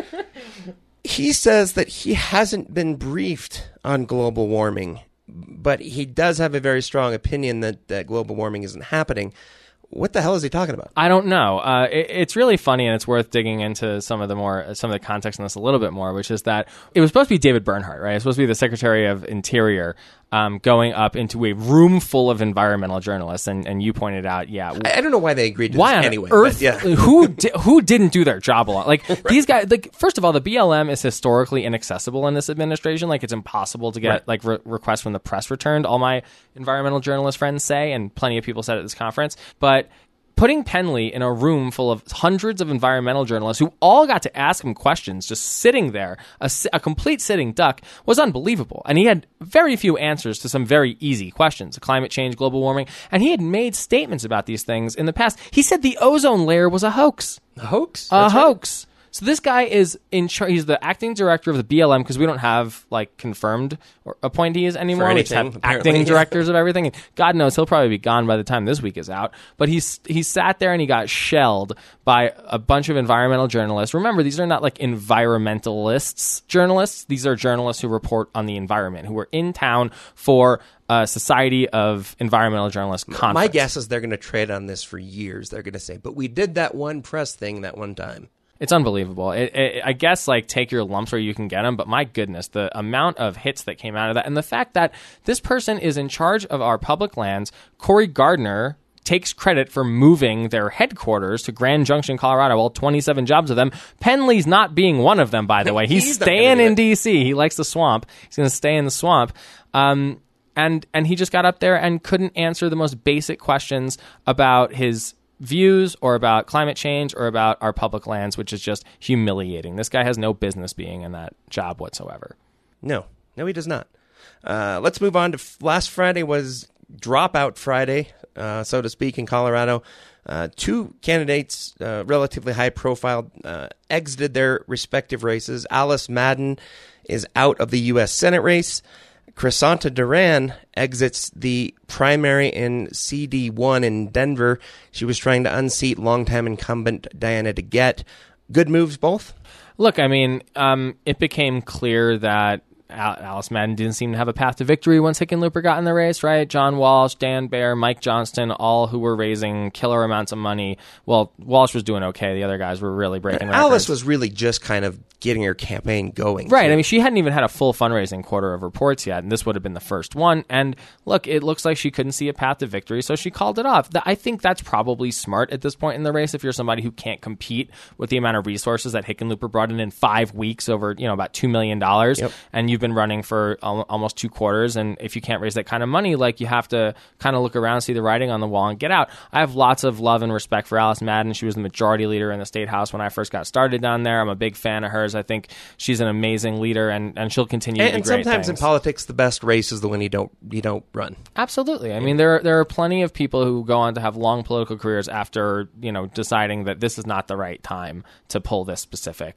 He says that he hasn't been briefed on global warming, but he does have a very strong opinion that, that global warming isn't happening. What the hell is he talking about? I don't know. Uh, it, it's really funny, and it's worth digging into some of the more some of the context in this a little bit more. Which is that it was supposed to be David Bernhardt, right? It was supposed to be the Secretary of Interior, um, going up into a room full of environmental journalists, and, and you pointed out, yeah. I, I don't know why they agreed to Why this on anyway. earth? But yeah. who di- who didn't do their job a lot? Like right. These guys. Like first of all, the B L M is historically inaccessible in this administration. Like it's impossible to get right. like re- requests from the press returned. All my environmental journalist friends say, and plenty of people said at this conference, but. Putting Pendley in a room full of hundreds of environmental journalists who all got to ask him questions, just sitting there, a, a complete sitting duck, was unbelievable. And he had very few answers to some very easy questions, climate change, global warming, and he had made statements about these things in the past. He said the ozone layer was a hoax. A hoax? A That's hoax. Right. So this guy is in charge. He's the acting director of the B L M because we don't have like confirmed or appointees anymore. For We just anything, have apparently, acting yeah. directors of everything. And God knows he'll probably be gone by the time this week is out. But he's he sat there and he got shelled by a bunch of environmental journalists. Remember, these are not like environmentalists journalists. These are journalists who report on the environment, who are in town for a Society of Environmental Journalists conference. My guess is they're going to trade on this for years. They're going to say, but we did that one press thing that one time. It's unbelievable. It, it, I guess, like, take your lumps where you can get them, but my goodness, the amount of hits that came out of that, and the fact that this person is in charge of our public lands, Cory Gardner takes credit for moving their headquarters to Grand Junction, Colorado, all twenty-seven jobs of them. Pendley's not being one of them, by the way. He's, He's staying in D C. He likes the swamp. He's going to stay in the swamp. Um, and and he just got up there and couldn't answer the most basic questions about his views or about climate change or about our public lands, which is just humiliating. This guy has no business being in that job whatsoever. No, no, he does not. Uh, let's move on to f- last Friday was Dropout Friday, uh, so to speak, in Colorado. Uh, two candidates, uh, relatively high profile, uh, exited their respective races. Alice Madden is out of the U S Senate race. Crisanta Duran exits the primary in C D one in Denver. She was trying to unseat longtime incumbent Diana DeGette. Good moves, both? Look, I mean, um, it became clear that Al- Alice Madden didn't seem to have a path to victory once Hickenlooper got in the race, right? John Walsh, Dan Baer, Mike Johnston, all who were raising killer amounts of money. Well, Walsh was doing okay. The other guys were really breaking records. Alice was really just kind of getting her campaign going. Right. Too. I mean, she hadn't even had a full fundraising quarter of reports yet, and this would have been the first one. And look, it looks like she couldn't see a path to victory, so she called it off. I think that's probably smart at this point in the race if you're somebody who can't compete with the amount of resources that Hickenlooper brought in in five weeks over, you know, about two million dollars, yep. and you've been running for al- almost two quarters, and if you can't raise that kind of money, like, you have to kind of look around, see the writing on the wall, and get out. I have lots of love and respect for Alice Madden. She was the majority leader in the state house when I first got started down there. I'm a big fan of hers. I think she's an amazing leader, and, and she'll continue and, to do and great sometimes things. in politics, the best race is the one you don't you don't run. Absolutely. I mean, there there are plenty of people who go on to have long political careers after, you know, deciding that this is not the right time to pull this specific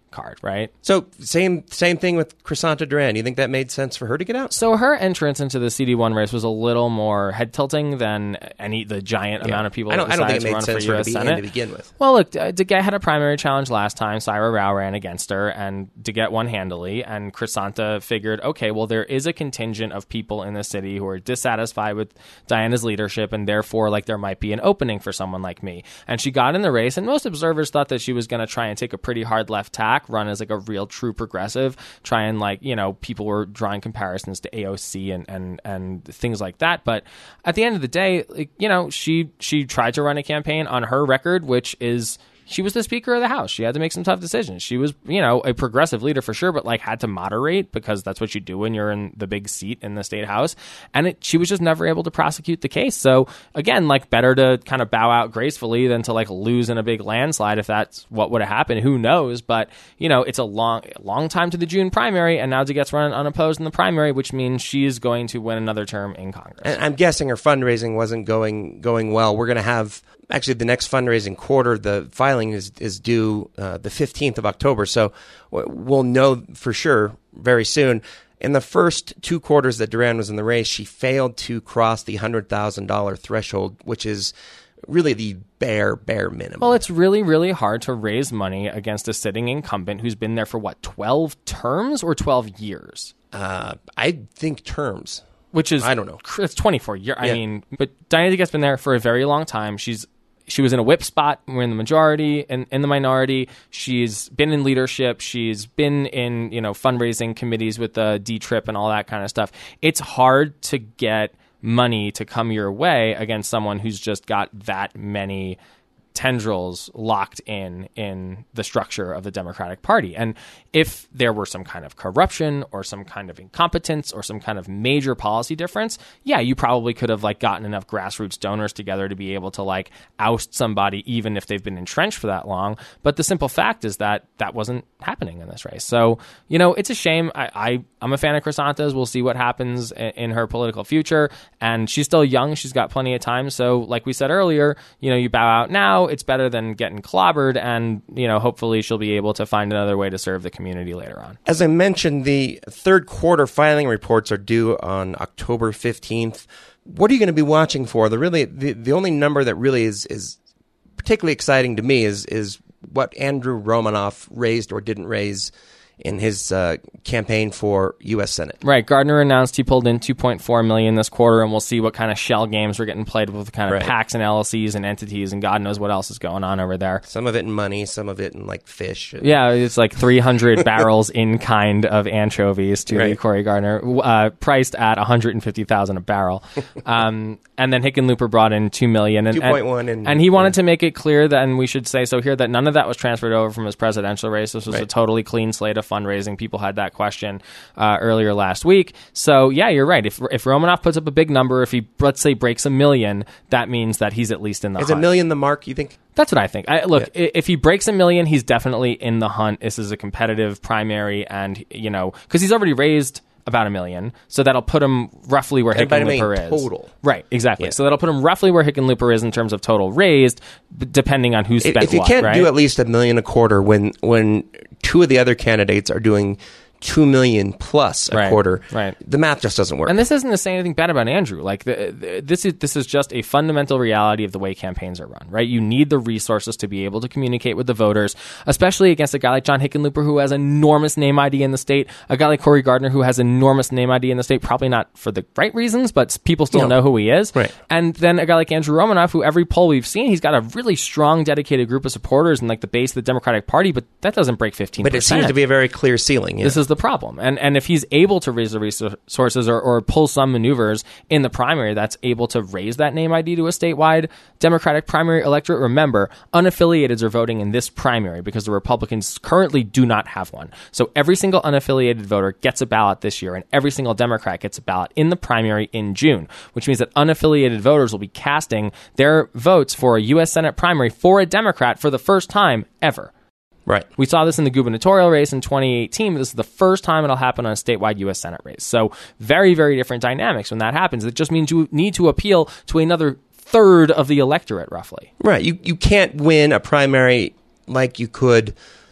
card, right? So same same thing with Crisanta Duran. You think that made sense for her to get out? So her entrance into the C D one race was a little more head tilting than any the giant yeah. amount of people I don't, that I don't think decided it to made run sense for for U S her to be Senate. in to begin with. Well, look, DeGette had a primary challenge last time. Saira Rao ran against her, and DeGette won handily. And Crisanta figured, okay, well, there is a contingent of people in the city who are dissatisfied with Diana's leadership, and therefore, like, there might be an opening for someone like me. And she got in the race, and most observers thought that she was going to try and take a pretty hard left tack, run as like a real true progressive, try and like, you know, people were drawing comparisons to A O C and, and, and things like that. But at the end of the day, like, you know, she, she tried to run a campaign on her record, which is she was the Speaker of the House. She had to make some tough decisions. She was, you know, a progressive leader for sure, but like had to moderate because that's what you do when you're in the big seat in the state house. And it, she was just never able to prosecute the case. So again, like better to kind of bow out gracefully than to like lose in a big landslide if that's what would have happened. Who knows? But, you know, it's a long, long time to the June primary, and now DeGette's running unopposed in the primary, which means she is going to win another term in Congress. And I'm guessing her fundraising wasn't going going well. We're going to have actually the next fundraising quarter. The filing is is due uh, the fifteenth of October, so we'll know for sure very soon. In the first two quarters that Duran was in the race, she failed to cross the one hundred thousand dollars threshold, which is really the bare, bare minimum. Well, it's really, really hard to raise money against a sitting incumbent who's been there for, what, twelve terms or twelve years? Uh, I think terms. Which is, I don't know. It's twenty-four years. Yeah. I mean, but Diana DeGette's been there for a very long time. She's She was in a whip spot. We're in the majority and in the minority. She's been in leadership. She's been in, you know, fundraising committees with the D-Trip and all that kind of stuff. It's hard to get money to come your way against someone who's just got that many tendrils locked in in the structure of the Democratic Party. And if there were some kind of corruption or some kind of incompetence or some kind of major policy difference, yeah, you probably could have like gotten enough grassroots donors together to be able to like oust somebody even if they've been entrenched for that long. But the simple fact is that that wasn't happening in this race. So, you know, it's a shame. I, I, I'm a fan of Crisanta's. We'll see what happens in, in her political future. And she's still young. She's got plenty of time. So like we said earlier, you know, you bow out now, it's better than getting clobbered, and you know, hopefully she'll be able to find another way to serve the community later on. As I mentioned, the third quarter filing reports are due on October fifteenth. What are you going to be watching for? The really the, the only number that really is is particularly exciting to me is is what Andrew Romanoff raised or didn't raise in his uh, campaign for U S Senate. Right. Gardner announced he pulled in two point four million dollars this quarter, and we'll see what kind of shell games we're getting played with kind of right. PACs and L L Cs and entities, and God knows what else is going on over there. Some of it in money, some of it in like fish. Yeah, it's like three hundred barrels in kind of anchovies to right. Cory Gardner, uh, priced at one hundred fifty thousand dollars a barrel. um, and then Hickenlooper brought in two million dollars. And, two point one. And, and, and he wanted yeah. to make it clear that, and we should say so here, that none of that was transferred over from his presidential race. This was right. a totally clean slate of fundraising. People had that question uh, earlier last week. So, yeah, you're right. If if Romanoff puts up a big number, if he, let's say, breaks a million, that means that he's at least in the Is hunt. a million the mark, you think? That's what I think. I, look, yeah. if he breaks a million, he's definitely in the hunt. This is a competitive primary, and, you know, because he's already raised about a million, so that'll put him roughly where and Hickenlooper is. Total. Right, exactly. Yeah. So that'll put him roughly where Hickenlooper is in terms of total raised, depending on who spent If you what, can't right? do at least a million a quarter when when two of the other candidates are doing two million plus a right, quarter, right. the math just doesn't work. And this isn't to say anything bad about Andrew. Like the, the, this is this is just a fundamental reality of the way campaigns are run, right? You need the resources to be able to communicate with the voters, especially against a guy like John Hickenlooper, who has enormous name I D in the state, a guy like Cory Gardner, who has enormous name I D in the state, probably not for the right reasons, but people still no. know who he is. Right. And then a guy like Andrew Romanoff, who every poll we've seen, he's got a really strong, dedicated group of supporters and like the base of the Democratic Party, but that doesn't break fifteen percent. But it seems to be a very clear ceiling. Yeah. This is the problem. And And if he's able to raise the resources or, or pull some maneuvers in the primary that's able to raise that name I D to a statewide Democratic primary electorate, remember, unaffiliateds are voting in this primary because the Republicans currently do not have one. So every single unaffiliated voter gets a ballot this year, and every single Democrat gets a ballot in the primary in June, which means that unaffiliated voters will be casting their votes for a U S Senate primary for a Democrat for the first time ever. Right. We saw this in the gubernatorial race in twenty eighteen, but this is the first time it'll happen on a statewide U S Senate race. So very, very different dynamics when that happens. It just means you need to appeal to another third of the electorate, roughly. Right. You you can't win a primary like you could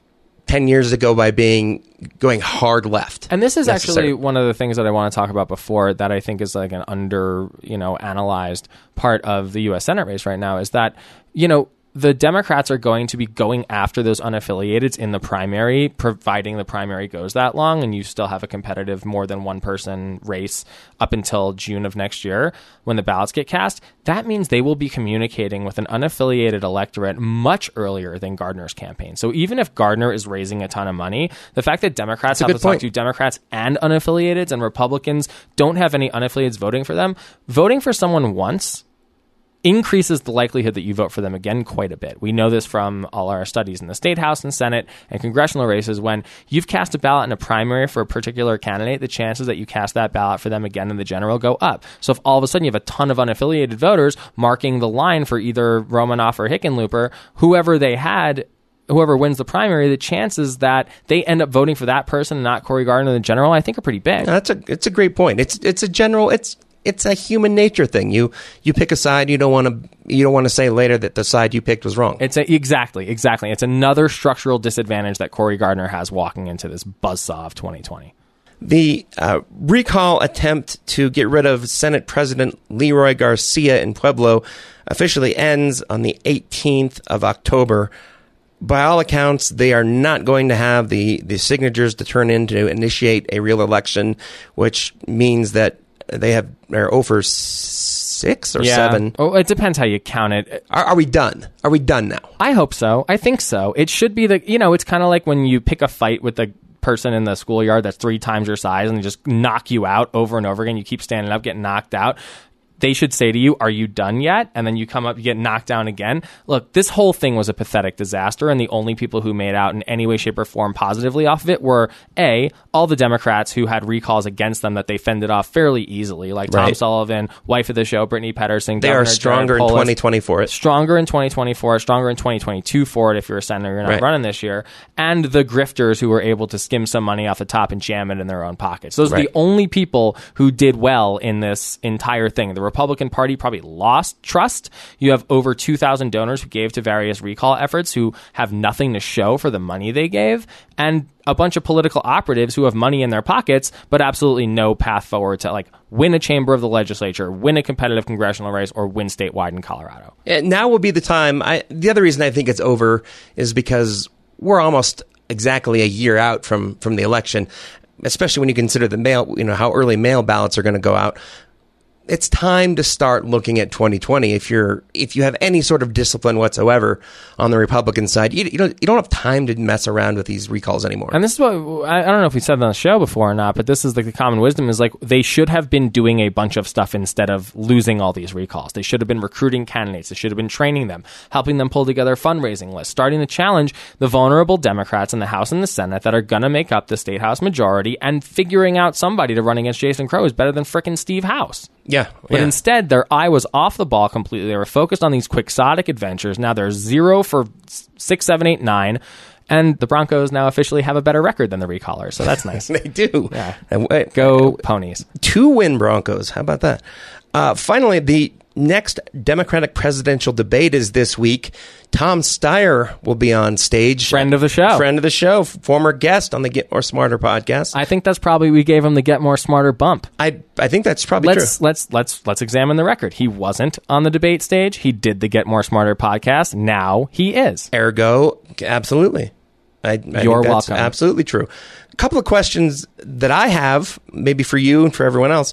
ten years ago by being going hard left. And this is necessary. actually one of the things that I want to talk about before that I think is like an under, you know, analyzed part of the U S Senate race right now is that, you know, the Democrats are going to be going after those unaffiliateds in the primary, providing the primary goes that long and you still have a competitive more than one person race up until June of next year when the ballots get cast. That means they will be communicating with an unaffiliated electorate much earlier than Gardner's campaign. So even if Gardner is raising a ton of money, the fact that Democrats have to talk to Democrats and unaffiliateds and Republicans don't have any unaffiliates voting for them, voting for someone once increases the likelihood that you vote for them again quite a bit. We know this from all our studies in the state house and Senate and congressional races. When you've cast a ballot in a primary for a particular candidate, the chances that you cast that ballot for them again in the general go up. So if all of a sudden you have a ton of unaffiliated voters marking the line for either Romanoff or Hickenlooper, whoever they had, whoever wins the primary, the chances that they end up voting for that person and not Cory Gardner in the general, I think are pretty big. No, that's a it's a great point. It's it's a general it's It's a human nature thing. You you pick a side. You don't want to. You don't want to say later that the side you picked was wrong. It's a, exactly, exactly. It's another structural disadvantage that Cory Gardner has walking into this buzzsaw of twenty twenty. The uh, recall attempt to get rid of Senate President Leroy Garcia in Pueblo officially ends on the eighteenth of October. By all accounts, they are not going to have the the signatures to turn in to initiate a real election, which means that they have are over six or yeah. seven. Oh, it depends how you count it. Are, are we done? Are we done now? I hope so. I think so. It should be the, you know, it's kind of like when you pick a fight with the person in the schoolyard that's three times your size and they just knock you out over and over again. You keep standing up, getting knocked out. They should say to you, are you done yet? And then you come up, you get knocked down again. Look, this whole thing was a pathetic disaster, and the only people who made out in any way, shape, or form positively off of it were, A, all the Democrats who had recalls against them that they fended off fairly easily, like Tom right. Sullivan, wife of the show, Brittany Pedersen. They Governor are stronger in twenty twenty for it. Stronger in twenty twenty-four, stronger in twenty twenty-two for it if you're a senator, you're not right. running this year. And the grifters who were able to skim some money off the top and jam it in their own pockets. Those right. are the only people who did well in this entire thing. The Republican Party probably lost trust. You have over two thousand donors who gave to various recall efforts who have nothing to show for the money they gave, and a bunch of political operatives who have money in their pockets but absolutely no path forward to like win a chamber of the legislature, win a competitive congressional race, or win statewide in Colorado. And now will be the time. I, the other reason I think it's over is because we're almost exactly a year out from, from the election, especially when you consider the mail, you know, how early mail ballots are going to go out. It's time to start looking at twenty twenty. If you're, if you have any sort of discipline whatsoever on the Republican side, you, you don't, you don't have time to mess around with these recalls anymore. And this is what I, I don't know if we said that on the show before or not, but this is like the common wisdom is like they should have been doing a bunch of stuff instead of losing all these recalls. They should have been recruiting candidates. They should have been training them, helping them pull together fundraising lists, starting to challenge the vulnerable Democrats in the House and the Senate that are going to make up the state House majority, and figuring out somebody to run against Jason Crow is better than frickin' Steve House. Yeah. But yeah. instead, their eye was off the ball completely. They were focused on these quixotic adventures. Now they're zero for six, seven, eight, nine. And the Broncos now officially have a better record than the recallers. So that's nice. They do. Yeah. And, uh, Go Ponies. Two win Broncos. How about that? Uh, finally, the next Democratic presidential debate is this week. Tom Steyer will be on stage. Friend of the show. Friend of the show. Former guest on the Get More Smarter podcast. I think that's probably, we gave him the Get More Smarter bump. I I think that's probably let's, true. Let's, let's, let's examine the record. He wasn't on the debate stage. He did the Get More Smarter podcast. Now he is. Ergo, absolutely. I, I You're think that's welcome. Absolutely true. A couple of questions that I have, maybe for you and for everyone else.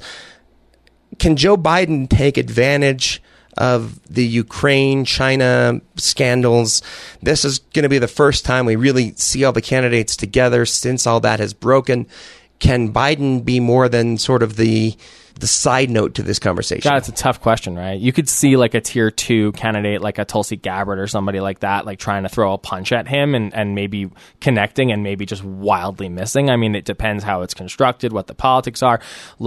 Can Joe Biden take advantage of the Ukraine-China scandals? This is going to be the first time we really see all the candidates together since all that has broken. Can Biden be more than sort of the the side note to this conversation? God, it's a tough question, right? You could see like a tier two candidate like a Tulsi Gabbard or somebody like that, like trying to throw a punch at him and, and maybe connecting and maybe just wildly missing. I mean, it depends how it's constructed, what the politics are. Look,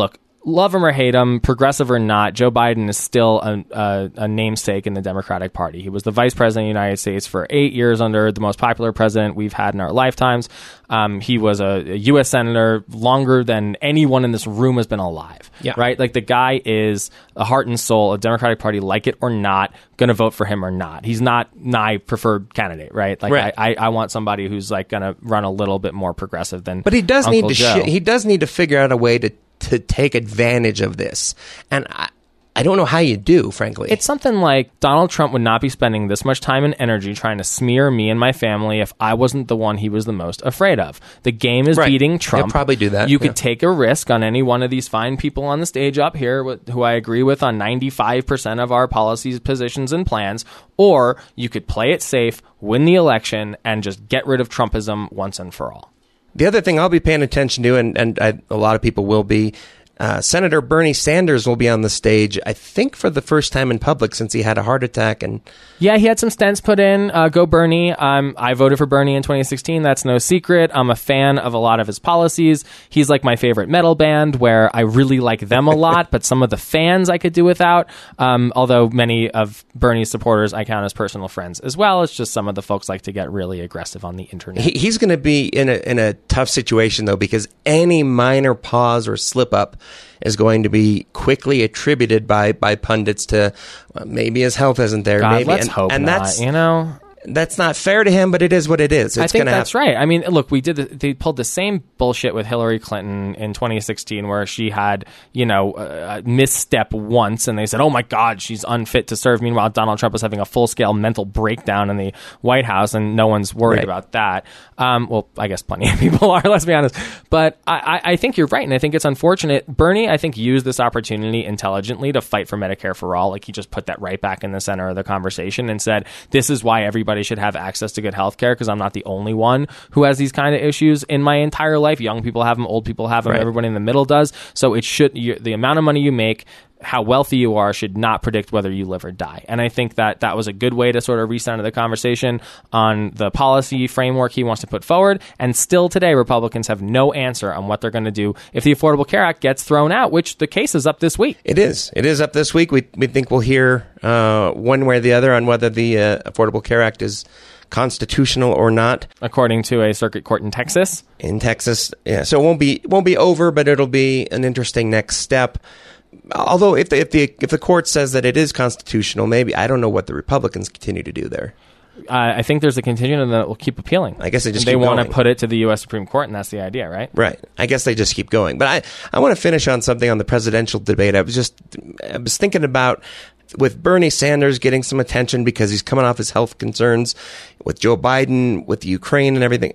love him or hate him, progressive or not, Joe Biden is still a, a, a namesake in the Democratic Party. He was the vice president of the United States for eight years under the most popular president we've had in our lifetimes. Um, he was a, a U S senator longer than anyone in this room has been alive. Yeah. Right? Like, the guy is the heart and soul of the Democratic Party, like it or not, going to vote for him or not. He's not my preferred candidate, right? Like, Right. I, I, I want somebody who's like going to run a little bit more progressive than But he does Uncle need to Joe. sh- he does need to figure out a way to to take advantage of this. And I, I don't know how you do, frankly. It's something like Donald Trump would not be spending this much time and energy trying to smear me and my family if I wasn't the one he was the most afraid of. The game is Right. beating Trump. He'll probably do that, You yeah. could take a risk on any one of these fine people on the stage up here with, who I agree with on ninety-five percent of our policies, positions, and plans, or you could play it safe, win the election, and just get rid of Trumpism once and for all. The other thing I'll be paying attention to, and, and I, a lot of people will be, uh, Senator Bernie Sanders will be on the stage, I think for the first time in public since he had a heart attack. And Yeah, he had some stents put in. Uh, go Bernie. Um, I voted for Bernie in twenty sixteen. That's no secret. I'm a fan of a lot of his policies. He's like my favorite metal band, where I really like them a lot, but some of the fans I could do without. Um, although many of Bernie's supporters I count as personal friends as well. It's just some of the folks like to get really aggressive on the internet. he, he's going to be in a, in a tough situation, though, because any minor pause or slip up is going to be quickly attributed by, by pundits to well, maybe his health isn't there. God, maybe. let's and, hope and not, that's, you know? That's not fair to him, but it is what it is. It's I think gonna that's have, right. I mean, look, we did. The, they pulled the same bullshit with Hillary Clinton in twenty sixteen, where she had, you know, a misstep once, and they said, "Oh my God, she's unfit to serve." Meanwhile, Donald Trump was having a full scale mental breakdown in the White House, and no one's worried Right. about that. Um, well, I guess plenty of people are. Let's be honest. But I, I, I think you're right, and I think it's unfortunate. Bernie, I think, used this opportunity intelligently to fight for Medicare for all. Like, he just put that right back in the center of the conversation and said, "This is why everybody should have access to good health care, because I'm not the only one who has these kind of issues in my entire life. Young people have them, old people have them, Right. everybody in the middle does. So it should, you, the amount of money you make, how wealthy you are, should not predict whether you live or die." And I think that that was a good way to sort of recenter the conversation on the policy framework he wants to put forward. And still today, Republicans have no answer on what they're going to do if the Affordable Care Act gets thrown out, which the case is up this week. It is. It is up this week. We we think we'll hear uh, one way or the other on whether the uh, Affordable Care Act is constitutional or not, according to a circuit court in Texas. In Texas, yeah. So it won't be won't be over, but it'll be an interesting next step. Although, if the if the if the court says that it is constitutional, maybe I don't know what the Republicans continue to do there. Uh, I think there's a contingent that will keep appealing. I guess they just they keep want to going. put it to the U S Supreme Court, and that's the idea, right? Right. I guess they just keep going. But I, I want to finish on something on the presidential debate. I was just I was thinking about with Bernie Sanders getting some attention because he's coming off his health concerns, with Joe Biden, with Ukraine and everything.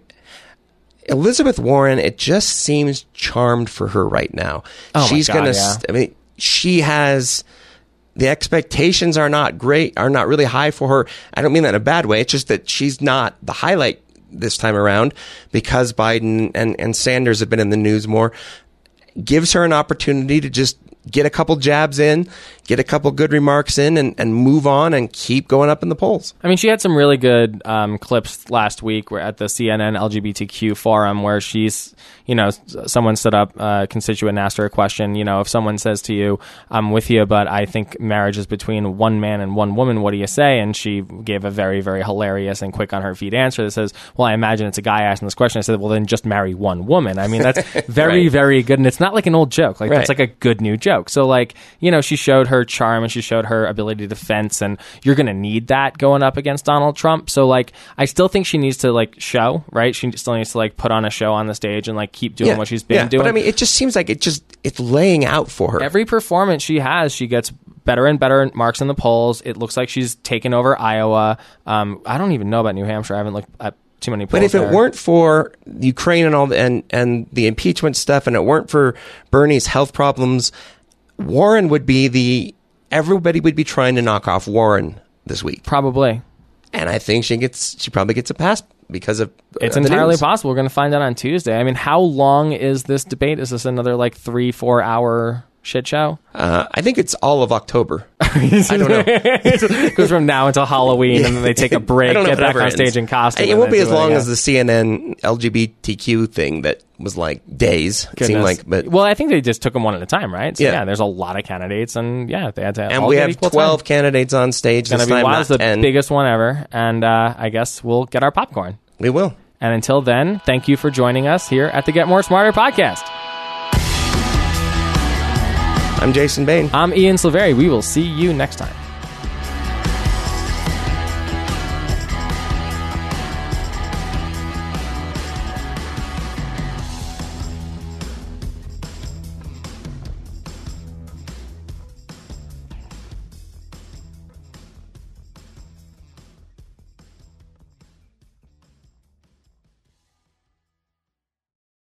Elizabeth Warren, it just seems charmed for her right now. Oh my She's God, gonna. yeah. I mean, she has. The expectations are not great, are not really high for her. I don't mean that in a bad way. It's just that she's not the highlight this time around because Biden and, and Sanders have been in the news more. Gives her an opportunity to just get a couple jabs in, get a couple good remarks in, and, and move on and keep going up in the polls. I mean, she had some really good um, clips last week where at the C N N L G B T Q forum where she's, you know, someone stood up, a constituent and asked her a question. You know, if someone says to you, "I'm with you, but I think marriage is between one man and one woman, what do you say?" And she gave a very, very hilarious and quick on her feet answer that says, "Well, I imagine it's a guy asking this question." I said, "Well, then just marry one woman." I mean, that's very, Right. very good. And it's not like an old joke. Like, Right. that's like a good new joke. So, like, you know, she showed her charm and she showed her ability to fence, and you're going to need that going up against Donald Trump. So, like, I still think she needs to, like, show, right? She still needs to, like, put on a show on the stage and, like, keep doing Yeah, what she's been yeah, doing. But I mean, it just seems like it just it's laying out for her. Every performance she has, she gets better and better marks in the polls. It looks like she's taken over Iowa. Um, I don't even know about New Hampshire. I haven't looked at too many polls But if it there. weren't for Ukraine and all the, and and the impeachment stuff, and it weren't for Bernie's health problems, Warren would be the everybody would be trying to knock off Warren this week, probably. And I think she gets she probably gets a pass because of It's uh, the entirely news. possible. We're going to find out on Tuesday. I mean, how long is this debate? Is this another like three, four hour shit show? Uh, I think it's all of October. I don't know. It goes from now until Halloween, and then they take a break, get back on stage in costume. It won't be as long as the C N N L G B T Q thing that was like days. It seemed like, but well, I think they just took them one at a time, right? So yeah, yeah there's a lot of candidates, and yeah, they had to. And all we get have twelve time. candidates on stage. It's gonna this be time, wild. not It's the ten. biggest one ever, and uh, I guess we'll get our popcorn. We will. And until then, thank you for joining us here at the Get More Smarter podcast. I'm Jason Bain. I'm Ian Silveri. We will see you next time.